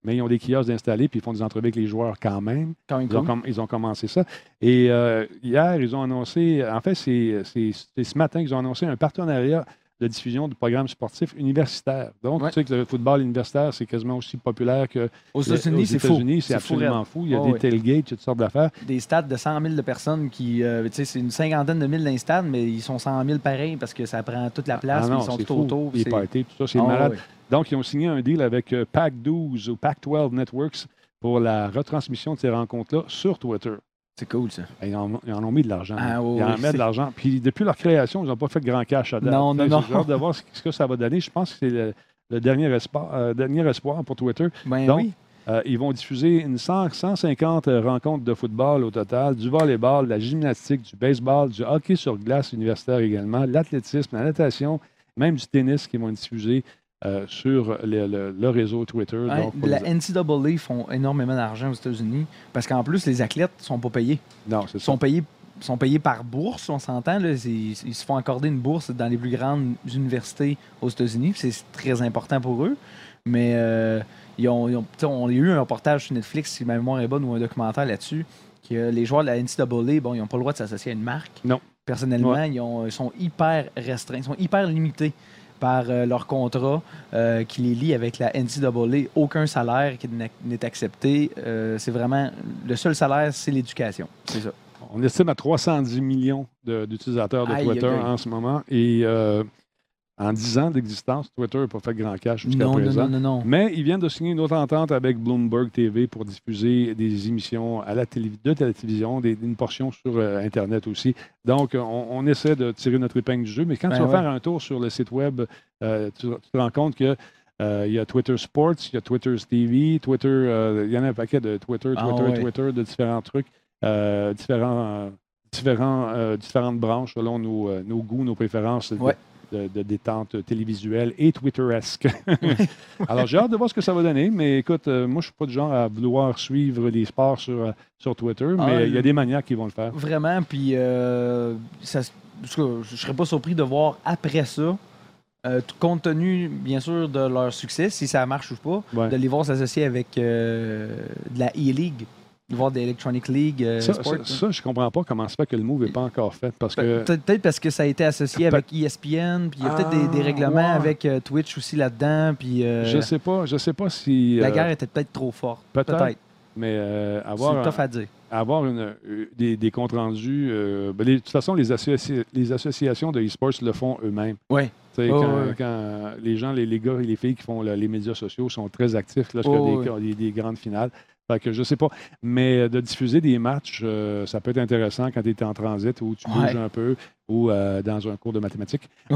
mais ils ont des kiosques installés puis ils font des entrevues avec les joueurs quand même. Quand même ils, ont cool. com- ils ont commencé ça. Et euh, hier, ils ont annoncé, en fait, c'est, c'est, c'est ce matin qu'ils ont annoncé un partenariat de diffusion du programme sportif universitaire. Donc, Ouais. tu sais que le football universitaire, c'est quasiment aussi populaire que Aux le- États-Unis, c'est fou. États-Unis, c'est C'est fou, absolument raide. fou. Il y a Oh, des oui. tailgates, toutes sortes d'affaires. Des stades de cent mille de personnes qui. euh, tu sais, c'est une cinquantaine de mille dans les stades, mais ils sont cent mille pareils parce que ça prend toute la place. Ah puis non, ils sont c'est tout fou. autour. Les c'est- parties, tout ça, c'est Ah, malade. ouais. Donc, ils ont signé un deal avec euh, Pac douze ou Pac douze Networks pour la retransmission de ces rencontres-là sur Twitter. C'est cool, ça. Et Ils en, ils en ont mis de l'argent. Ah, hein. oui, ils en oui, mettent c'est- de l'argent. Puis depuis leur création, ils n'ont pas fait de grand cash à date. Non, non, J'ai non. hâte de voir ce ce que ça va donner. Je pense que c'est le, le dernier, espoir, euh, dernier espoir pour Twitter. Ben Donc, oui. euh, ils vont diffuser une cent, cent cinquante rencontres de football au total, du volleyball, de la gymnastique, du baseball, du hockey sur glace universitaire également, l'athlétisme, la natation, même du tennis qui vont être diffusés euh, sur le, le- le réseau Twitter. Ouais, Donc, pour la les- N C A A font énormément d'argent aux États-Unis parce qu'en plus, les athlètes ne sont pas payés. Non, c'est Ils ça. sont payés, sont payés par bourse, on s'entend. Là. C'est- Ils, ils se font accorder une bourse dans les plus grandes universités aux États-Unis. puis C'est très important pour eux. Mais euh, ils ont, ils ont- tu sais, on a eu un reportage sur Netflix, si ma mémoire est bonne, ou un documentaire là-dessus, que les joueurs de la N C A A, bon, ils n'ont pas le droit de s'associer à une marque. Non. Personnellement, Ouais. ils, ont- ils sont hyper restreints, ils sont hyper limités par euh, leur contrat euh, qui les lie avec la N C A A. Aucun salaire qui n'a- n'est accepté. Euh, c'est vraiment... Le seul salaire, c'est l'éducation. C'est ça. On estime à trois cent dix millions de- d'utilisateurs de Aïe, Twitter aïe, aïe. en ce moment. Et euh, en dix ans d'existence, Twitter n'a pas fait grand cash jusqu'à Non, non, présent. non, non, non. Mais ils viennent de signer une autre entente avec Bloomberg T V pour diffuser des émissions à la télé- de la télévision, des- une portion sur euh, Internet aussi. Donc, on, on essaie de tirer notre épingle du jeu. Mais quand Ben tu vas ouais. faire un tour sur le site Web, euh, tu, tu te rends compte que euh, il y a Twitter Sports, il y a Twitter T V, Twitter, euh, il y en a un paquet de Twitter, Ah Twitter, ouais. Twitter, de différents trucs, euh, différents, euh, différents, euh, différentes branches selon nos, euh, nos goûts, nos préférences de- Ouais. de, de détente télévisuelle et Twitteresque. Alors, j'ai hâte de voir ce que ça va donner, mais écoute, euh, moi, je suis pas du genre à vouloir suivre les sports sur, euh, sur Twitter, Ah, mais il y a le- des maniaques qui vont le faire. Vraiment, puis euh, ça se- en tout cas, je ne serais pas surpris de voir après ça, euh, t- compte tenu, bien sûr, de leur succès, si ça marche ou pas, Ouais. de les voir s'associer avec euh, de la E-League, de voir des Electronic League euh, Ça, Sport. ça, ça, je comprends pas comment ça fait que le move n'est pas encore fait, parce que... Pe- Peut-être parce que ça a été associé Pe- avec E S P N, puis il y a peut-être des, des Ah, règlements ouais. avec euh, Twitch aussi là-dedans, puis euh, Je sais pas, je sais pas si... la euh, guerre était peut-être trop forte. peut-être, Peut-être. mais euh, C'est avoir... tough à dire. avoir une, euh, des, des comptes rendus. euh, ben, les- de toute façon, les, associ- les associations de e-sports le font eux-mêmes. Oui. Tu sais, Oh, quand, ouais. quand les gens, les, les gars et les filles qui font le- les médias sociaux sont très actifs lorsqu'il Oh, y a des, des- des grandes finales. Fait que je sais pas. Mais euh, de diffuser des matchs, euh, ça peut être intéressant quand tu es en transit ou tu Ouais. bouges un peu ou euh, dans un cours de mathématiques. Oui,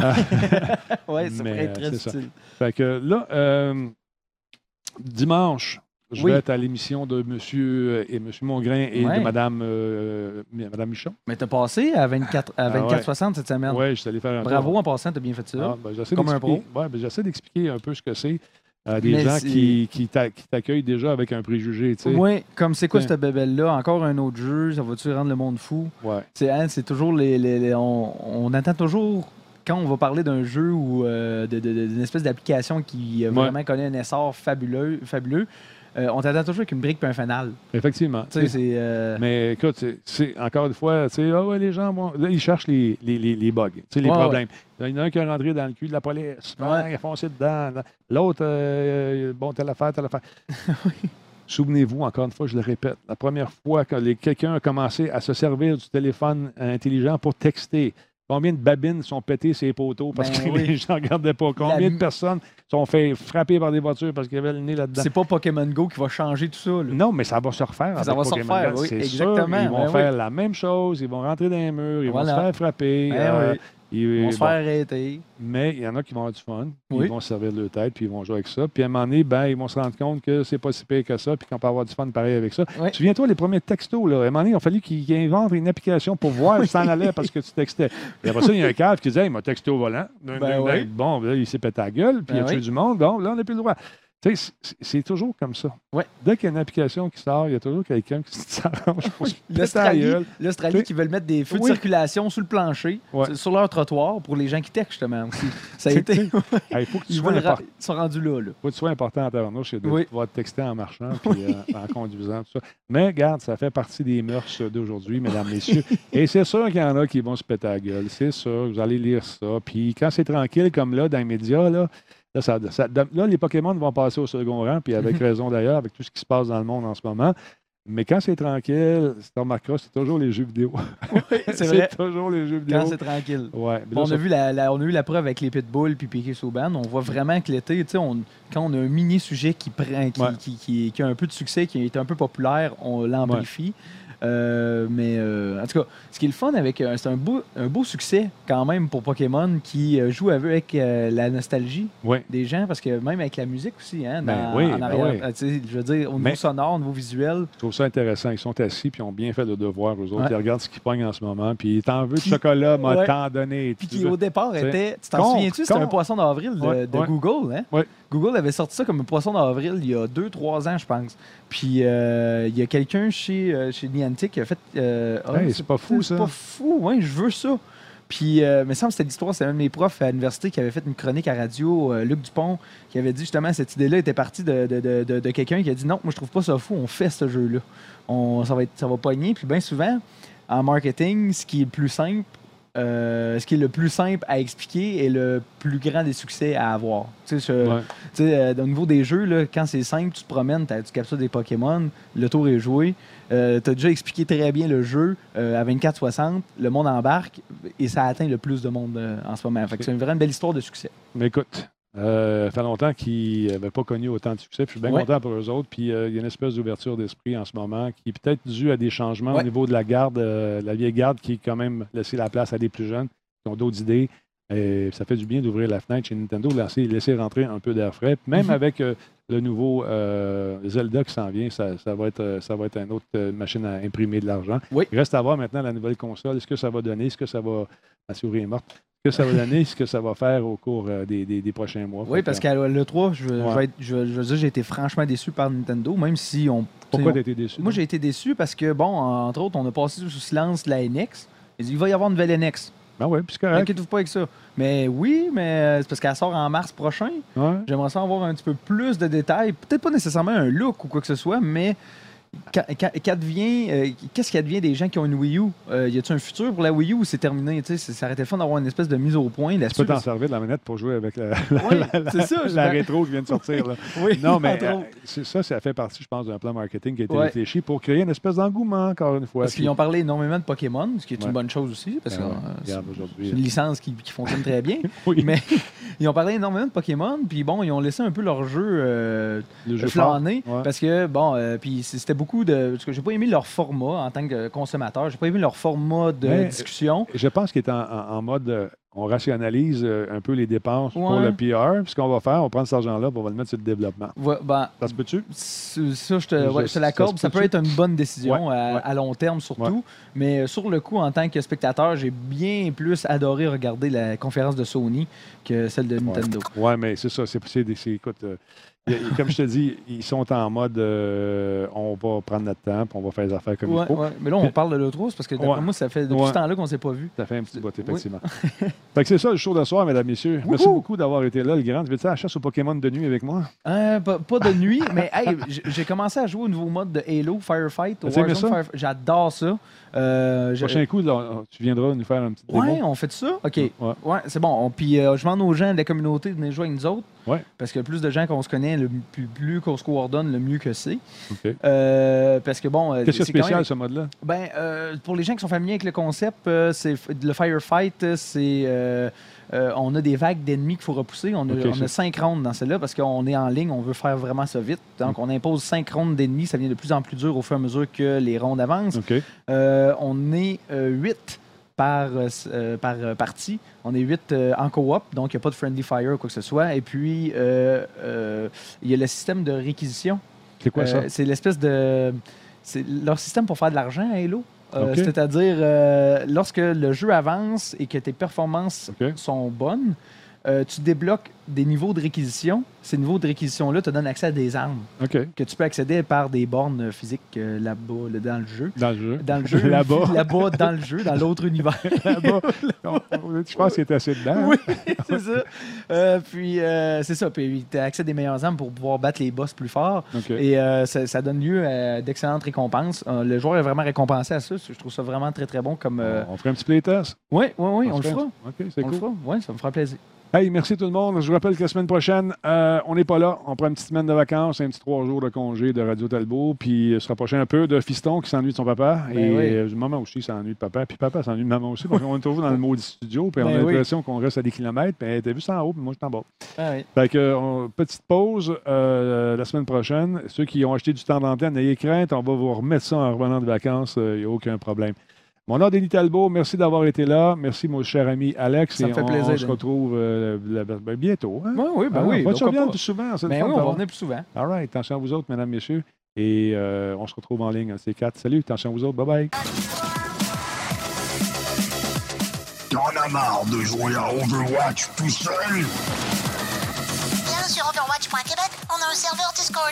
ça Mais, pourrait être euh, très c'est ça. utile. Fait que là, euh, dimanche, je Oui. vais être à l'émission de M. et M. Mongrain et Ouais. de Mme, euh, Mme Michon. Mais t'as passé à vingt-quatre à Ah ouais. vingt-quatre soixante cette semaine. Oui, je suis allé faire un Bravo tour. en passant, t'as bien fait ça. Ah, ben, j'essaie Comme un d'expliquer- ouais, ben, j'essaie d'expliquer un peu ce que c'est. à des Mais gens c'est- qui, qui t'a- qui t'accueillent déjà avec un préjugé. Tu sais. Oui, comme c'est quoi Tiens. cette bébelle-là? Encore un autre jeu, ça va-tu rendre le monde fou? Ouais. C'est hein, c'est toujours les. les- les- on, on attend toujours, quand on va parler d'un jeu ou euh, de- de- de- d'une espèce d'application qui euh, Ouais. vraiment connaît un essor fabuleux, fabuleux euh, on t'attend toujours avec une brique et un fanal. Effectivement. Tu sais, c'est. euh, Mais écoute, c'est- c'est encore une fois, tu sais, ah ouais, les gens, vont- là, ils cherchent les, les, les, les bugs, tu sais, les Ouais, problèmes. Il y en a un qui est rentré dans le cul de la police, ah, il a foncé dedans. L'autre, euh, bon, telle affaire, telle affaire. Souvenez-vous, encore une fois, je le répète, la première fois que les- quelqu'un a commencé à se servir du téléphone intelligent pour texter, combien de babines sont pétées ces poteaux parce Ben que oui. les gens ne regardaient pas? Combien La- de personnes sont fait frapper par des voitures parce qu'il y avait le nez là-dedans? c'est pas Pokémon Go qui va changer tout ça. là. Non, mais ça va se refaire. Ça avec va se Pokémon refaire, Go, oui, c'est exactement. sûr. Ils vont Ben faire oui. la même chose, ils vont rentrer dans les murs, ils Voilà. vont se faire frapper. Ben euh, oui. ils- Ils vont se bon. faire arrêter. Mais il y en a qui vont avoir du fun, puis Oui. ils vont se servir de leur tête, puis ils vont jouer avec ça. Puis à un moment donné, ben, ils vont se rendre compte que c'est pas si pire que ça, puis qu'on peut avoir du fun pareil avec ça. Oui. Souviens-toi, les premiers textos, là, à un moment donné, il a fallu qu'ils qu'ils inventent une application pour voir si ça en allait parce que tu textais. Et après ça, il y a un cadre qui disait, hey, il m'a texté au volant. Ding, Ben ding, oui. ding. Bon, là, il s'est pété la gueule, puis il Ben a tué oui. du monde. Bon, là, on n'a plus le droit. Tu sais, c'est- c'est toujours comme ça. Ouais. Dès qu'il y a une application qui sort, il y a toujours quelqu'un qui s'arrange pour se péter la L'Australie, gueule. l'Australie Tu sais, qui veulent mettre des feux oui. de circulation sur le plancher, Ouais. sur- sur leur trottoir, pour les gens qui textent, justement, aussi. Ça a été... Il faut que tu Ils sois veulent ra- important. ils sont rendus là, là. Faut que tu sois important en tabarnouche et de Oui. pouvoir te texter en marchant puis euh, en conduisant, tout ça. Mais regarde, ça fait partie des mœurs d'aujourd'hui, mesdames, messieurs. Et c'est sûr qu'il y en a qui vont se péter la gueule. C'est sûr, vous allez lire ça. Puis quand c'est tranquille, comme là, dans les médias, là, là, ça- ça- là, les Pokémon vont passer au second rang, puis avec raison d'ailleurs, avec tout ce qui se passe dans le monde en ce moment. Mais quand c'est tranquille, tu remarqueras, c'est toujours les jeux vidéo. Oui, c'est vrai. toujours les jeux vidéo. Quand c'est tranquille. Ouais. Bon, on, a vu la, la- on a eu la preuve avec les Pitbull puis Piquet Souban. On voit vraiment que l'été, tu sais, on- quand on a un mini-sujet qui, prend, qui, Ouais. qui, qui- qui a un peu de succès, qui est un peu populaire, on l'amplifie. Euh, mais euh, en tout cas, ce qui est le fun avec. euh, c'est un beau, un beau succès quand même pour Pokémon qui euh, joue avec euh, la nostalgie Ouais. des gens, parce que même avec la musique aussi, hein, Ben dans- oui, en ben arrière, oui. euh, tu sais, je veux dire, au niveau Mais- sonore, au niveau visuel. Je trouve ça intéressant. Ils sont assis puis ils ont bien fait le devoir, eux autres. Ouais. Ils regardent ce qu'ils pognent en ce moment. Puis t'en veux de chocolat, m'a Ouais. tant donné. Puis Tu qui veux- au départ tu sais, était. Tu t'en contre, souviens-tu? C'était un contre. poisson d'avril de, Ouais, de ouais. Google. Hein? Ouais. Google avait sorti ça comme un poisson d'avril il y a deux trois ans, je pense. Puis euh, il y a quelqu'un chez, euh, chez Niantic qui a fait. euh, Ah, Hey, c'est pas fou, c'est ça. pas fou, ouais, je veux ça. Puis, euh, il me semble que c'était l'histoire, c'est un de mes profs à l'université qui avait fait une chronique à radio, euh, Luc Dupont, qui avait dit justement cette idée-là était partie de, de, de, de- de quelqu'un qui a dit non, moi je trouve pas ça fou, on fait ce jeu-là. On, ça, va être, ça va pogner. Puis bien souvent, en marketing, ce qui est le plus simple, euh, ce qui est le plus simple à expliquer est le plus grand des succès à avoir. Tu sais, ce- Ouais. tu sais, euh, au niveau des jeux, là, quand c'est simple, tu te promènes, t'as- tu captures des Pokémon, le tour est joué. Euh, tu as déjà expliqué très bien le jeu euh, à vingt-quatre soixante, le monde embarque et ça atteint le plus de monde euh, en ce moment. Fait que c'est une vraie belle histoire de succès. Mais écoute, euh, ça fait longtemps qu'ils n'avaient pas connu autant de succès. Puis je suis bien Ouais. content pour eux autres. Puis euh, il y a une espèce d'ouverture d'esprit en ce moment qui est peut-être due à des changements Ouais. au niveau de la garde, euh, la vieille garde qui a quand même laissé la place à des plus jeunes qui ont d'autres idées. Et ça fait du bien d'ouvrir la fenêtre chez Nintendo, de laisser, laisser rentrer un peu d'air frais. Puis même Mhm. avec euh, le nouveau euh, Zelda qui s'en vient, ça, ça va être, euh, ça va être une autre euh, machine à imprimer de l'argent. Oui. Il reste à voir maintenant la nouvelle console. Est-ce que ça va donner? Est-ce que ça va... Ma souris est morte. Ce que ça va donner, ce que ça va faire au cours euh, des, des- des prochains mois. Oui, Fait parce que, qu'à l'E trois, je, je Ouais. vais être- je vais- je veux dire, j'ai été franchement déçu par Nintendo, même si on. Pourquoi tu tu sais, été déçu? on- Moi, j'ai été déçu parce que, bon, entre autres, on a passé sous silence la N X. Il dit, il va y avoir une nouvelle N X. Ben oui, puis c'est correct. Inquiétez-vous pas avec ça. Mais oui, mais c'est parce qu'elle sort en mars prochain. Ouais. J'aimerais ça avoir un petit peu plus de détails. Peut-être pas nécessairement un look ou quoi que ce soit, mais quand- quand- qu'advient, euh, qu'est-ce qui advient des gens qui ont une Wii U? Euh, y a-t-il un futur pour la Wii U ou c'est terminé? Tu sais, c'est- ça aurait été le fun d'avoir une espèce de mise au point Tu là-dessus. peux t'en parce- servir de la manette pour jouer avec la, Oui, la- la- c'est ça, je la vais- rétro qui vient de sortir. Là. Oui, Non, mais entre euh, autres. c'est ça, ça fait partie, je pense, d'un plan marketing qui a été Ouais. réfléchi pour créer une espèce d'engouement, encore une fois. Parce qu'ils ont parlé énormément de Pokémon, ce qui est Ouais. une bonne chose aussi, parce que Ben ouais, euh, c'est regarde, aujourd'hui. c'est une licence qui, qui fonctionne très bien. Oui. Mais ils ont parlé énormément de Pokémon, puis bon, ils ont laissé un peu leur jeu, euh, Le jeu flâner, fort, ouais. parce que bon, euh, puis c'était beaucoup de, parce que j'ai pas aimé leur format en tant que consommateur, j'ai pas aimé leur format de Mais, discussion. Je pense qu'il est en, en- en mode, euh, on rationalise euh, un peu les dépenses pour Ouais. le P R. Puis ce qu'on va faire, on prend cet argent-là pour on va le mettre sur le développement. Ouais, ben, Ça se peut-tu? c'est- ça, je te, Je- ouais, je te ça l'accorde. se Ça peut peut-tu? être une bonne décision Ouais, à, ouais. à long terme surtout. Ouais. Mais euh, sur le coup, en tant que spectateur, j'ai bien plus adoré regarder la conférence de Sony que celle de Nintendo. Oui, mais c'est ça. C'est, c'est, des- c'est- écoute, euh, y a- comme je te dis, ils sont en mode euh, on va prendre notre temps puis on va faire les affaires comme Ouais, il faut. ouais. Mais là, on parle de l'E trois, c'est parce que d'après Ouais. moi, ça fait depuis Ouais. ce temps-là qu'on ne s'est pas vu. Ça fait un petit bout, Oui. effectivement. Fait que c'est ça le show de soir, mesdames, messieurs. Merci Wouhou! beaucoup d'avoir été là, le grand. Tu veux-tu à la chasse aux Pokémon de nuit avec moi? Euh, pas, pas de nuit, mais hey, j- j'ai commencé à jouer au nouveau mode de Halo, Firefight. au As-tu aimé Warzone ça? Fire- J'adore ça. Euh, je- Prochain coup, là, tu viendras nous faire un petit démo. Ouais, on fait ça? OK. Ouais. Ouais, c'est bon. On- Puis euh, je demande aux gens de la communauté de venir jouer avec nous autres. Ouais. Parce que le plus de gens qu'on se connaît, le plus, plus qu'on se coordonne, le mieux que c'est. OK. Euh, parce que bon. euh, Qu'est-ce qu'il y a c'est quand spécial, même- ce mode-là? Ben, euh, pour les gens qui sont familiers avec le concept, euh, c'est f- le Firefight, euh, c'est. euh, euh, on a des vagues d'ennemis qu'il faut repousser. On a, Ok, on a c'est- cinq rondes dans celle-là parce qu'on est en ligne, on veut faire vraiment ça vite. Donc, on impose cinq rondes d'ennemis. Ça devient de plus en plus dur au fur et à mesure que les rondes avancent. OK. Euh, on est euh, huit par, euh, s- euh, par euh, partie. On est huit euh, en coop, donc il n'y a pas de friendly fire ou quoi que ce soit. Et puis, euh, euh, il y a le système de réquisition. C'est quoi ça? Euh, c'est l'espèce de. C'est leur système pour faire de l'argent à Halo. Euh, OK. C'est-à-dire, euh, lorsque le jeu avance et que tes performances OK. sont bonnes, euh, tu débloques des niveaux de réquisition. Ces niveaux de réquisition-là te donnent accès à des armes OK. que tu peux accéder par des bornes physiques euh, là-bas, là, dans le jeu. Dans le jeu. Dans le jeu. Là-bas. Là-bas, dans le jeu, dans l'autre univers. Là-bas. Je pense qu'il est assez dedans. Oui, c'est ça. Euh, puis, euh, c'est ça. Puis, tu as accès à des meilleures armes pour pouvoir battre les boss plus fort. Okay. Et euh, ça, ça donne lieu à d'excellentes récompenses. Euh, le joueur est vraiment récompensé à ça. Je trouve ça vraiment très, très bon comme... Euh... On ferait un petit playtest? Oui, oui, oui, on, on le fera. OK, c'est on cool. le fera. Oui, ça me fera plaisir. Hey, merci tout le monde. Je vous rappelle que la semaine prochaine, euh, on n'est pas là. On prend une petite semaine de vacances, un petit trois jours de congé de Radio Talbot, puis euh, se rapprocher un peu de Fiston qui s'ennuie de son papa. Ben et oui. euh, maman aussi s'ennuie de papa. Puis papa s'ennuie de maman aussi, parce qu'on est toujours dans le maudit studio, puis on Ben a oui. l'impression qu'on reste à des kilomètres. Puis t'as vu ça en haut, puis moi je suis en bas. Ah oui. Fait que, on- petite pause euh, la semaine prochaine. Ceux qui ont acheté du temps d'antenne, n'ayez crainte, on va vous remettre ça en revenant de vacances. Il n'y a aucun problème. Mon nom est Denis Talbot. Merci d'avoir été là. Merci, mon cher ami Alex. Ça me Et fait on, plaisir, on se Denis. retrouve euh, la- ben, bientôt. Hein? Oui, oui, ben Ah, oui. faut que tu pourquoi reviennes pas. plus souvent. c'est le Ben fun oui, de on va t'avoir. revenir plus souvent. All right. Attention à vous autres, mesdames, messieurs. Et euh, on se retrouve en ligne, C quatre. Salut. Attention à vous autres. Bye-bye. T'en as marre de jouer à Overwatch tout seul? Viens sur Overwatch point Québec, on a un serveur Discord.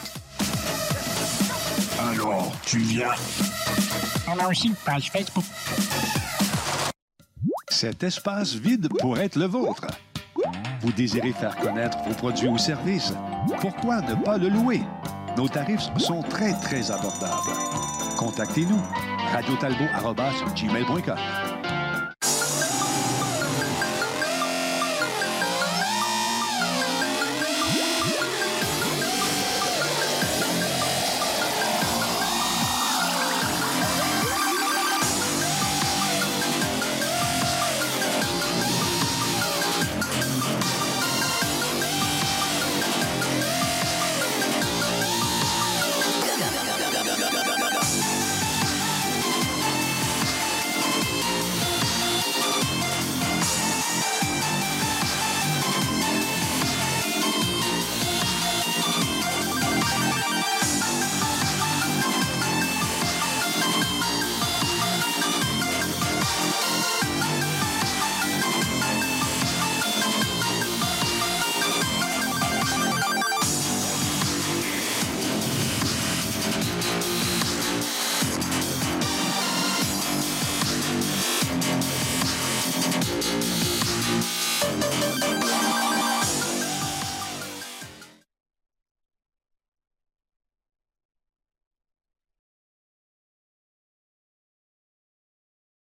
Alors, tu viens? On a aussi une page Facebook. Cet espace vide pourrait être le vôtre. Vous désirez faire connaître vos produits ou services? Pourquoi ne pas le louer? Nos tarifs sont très, très abordables. Contactez-nous. radio talbot arobase gmail point com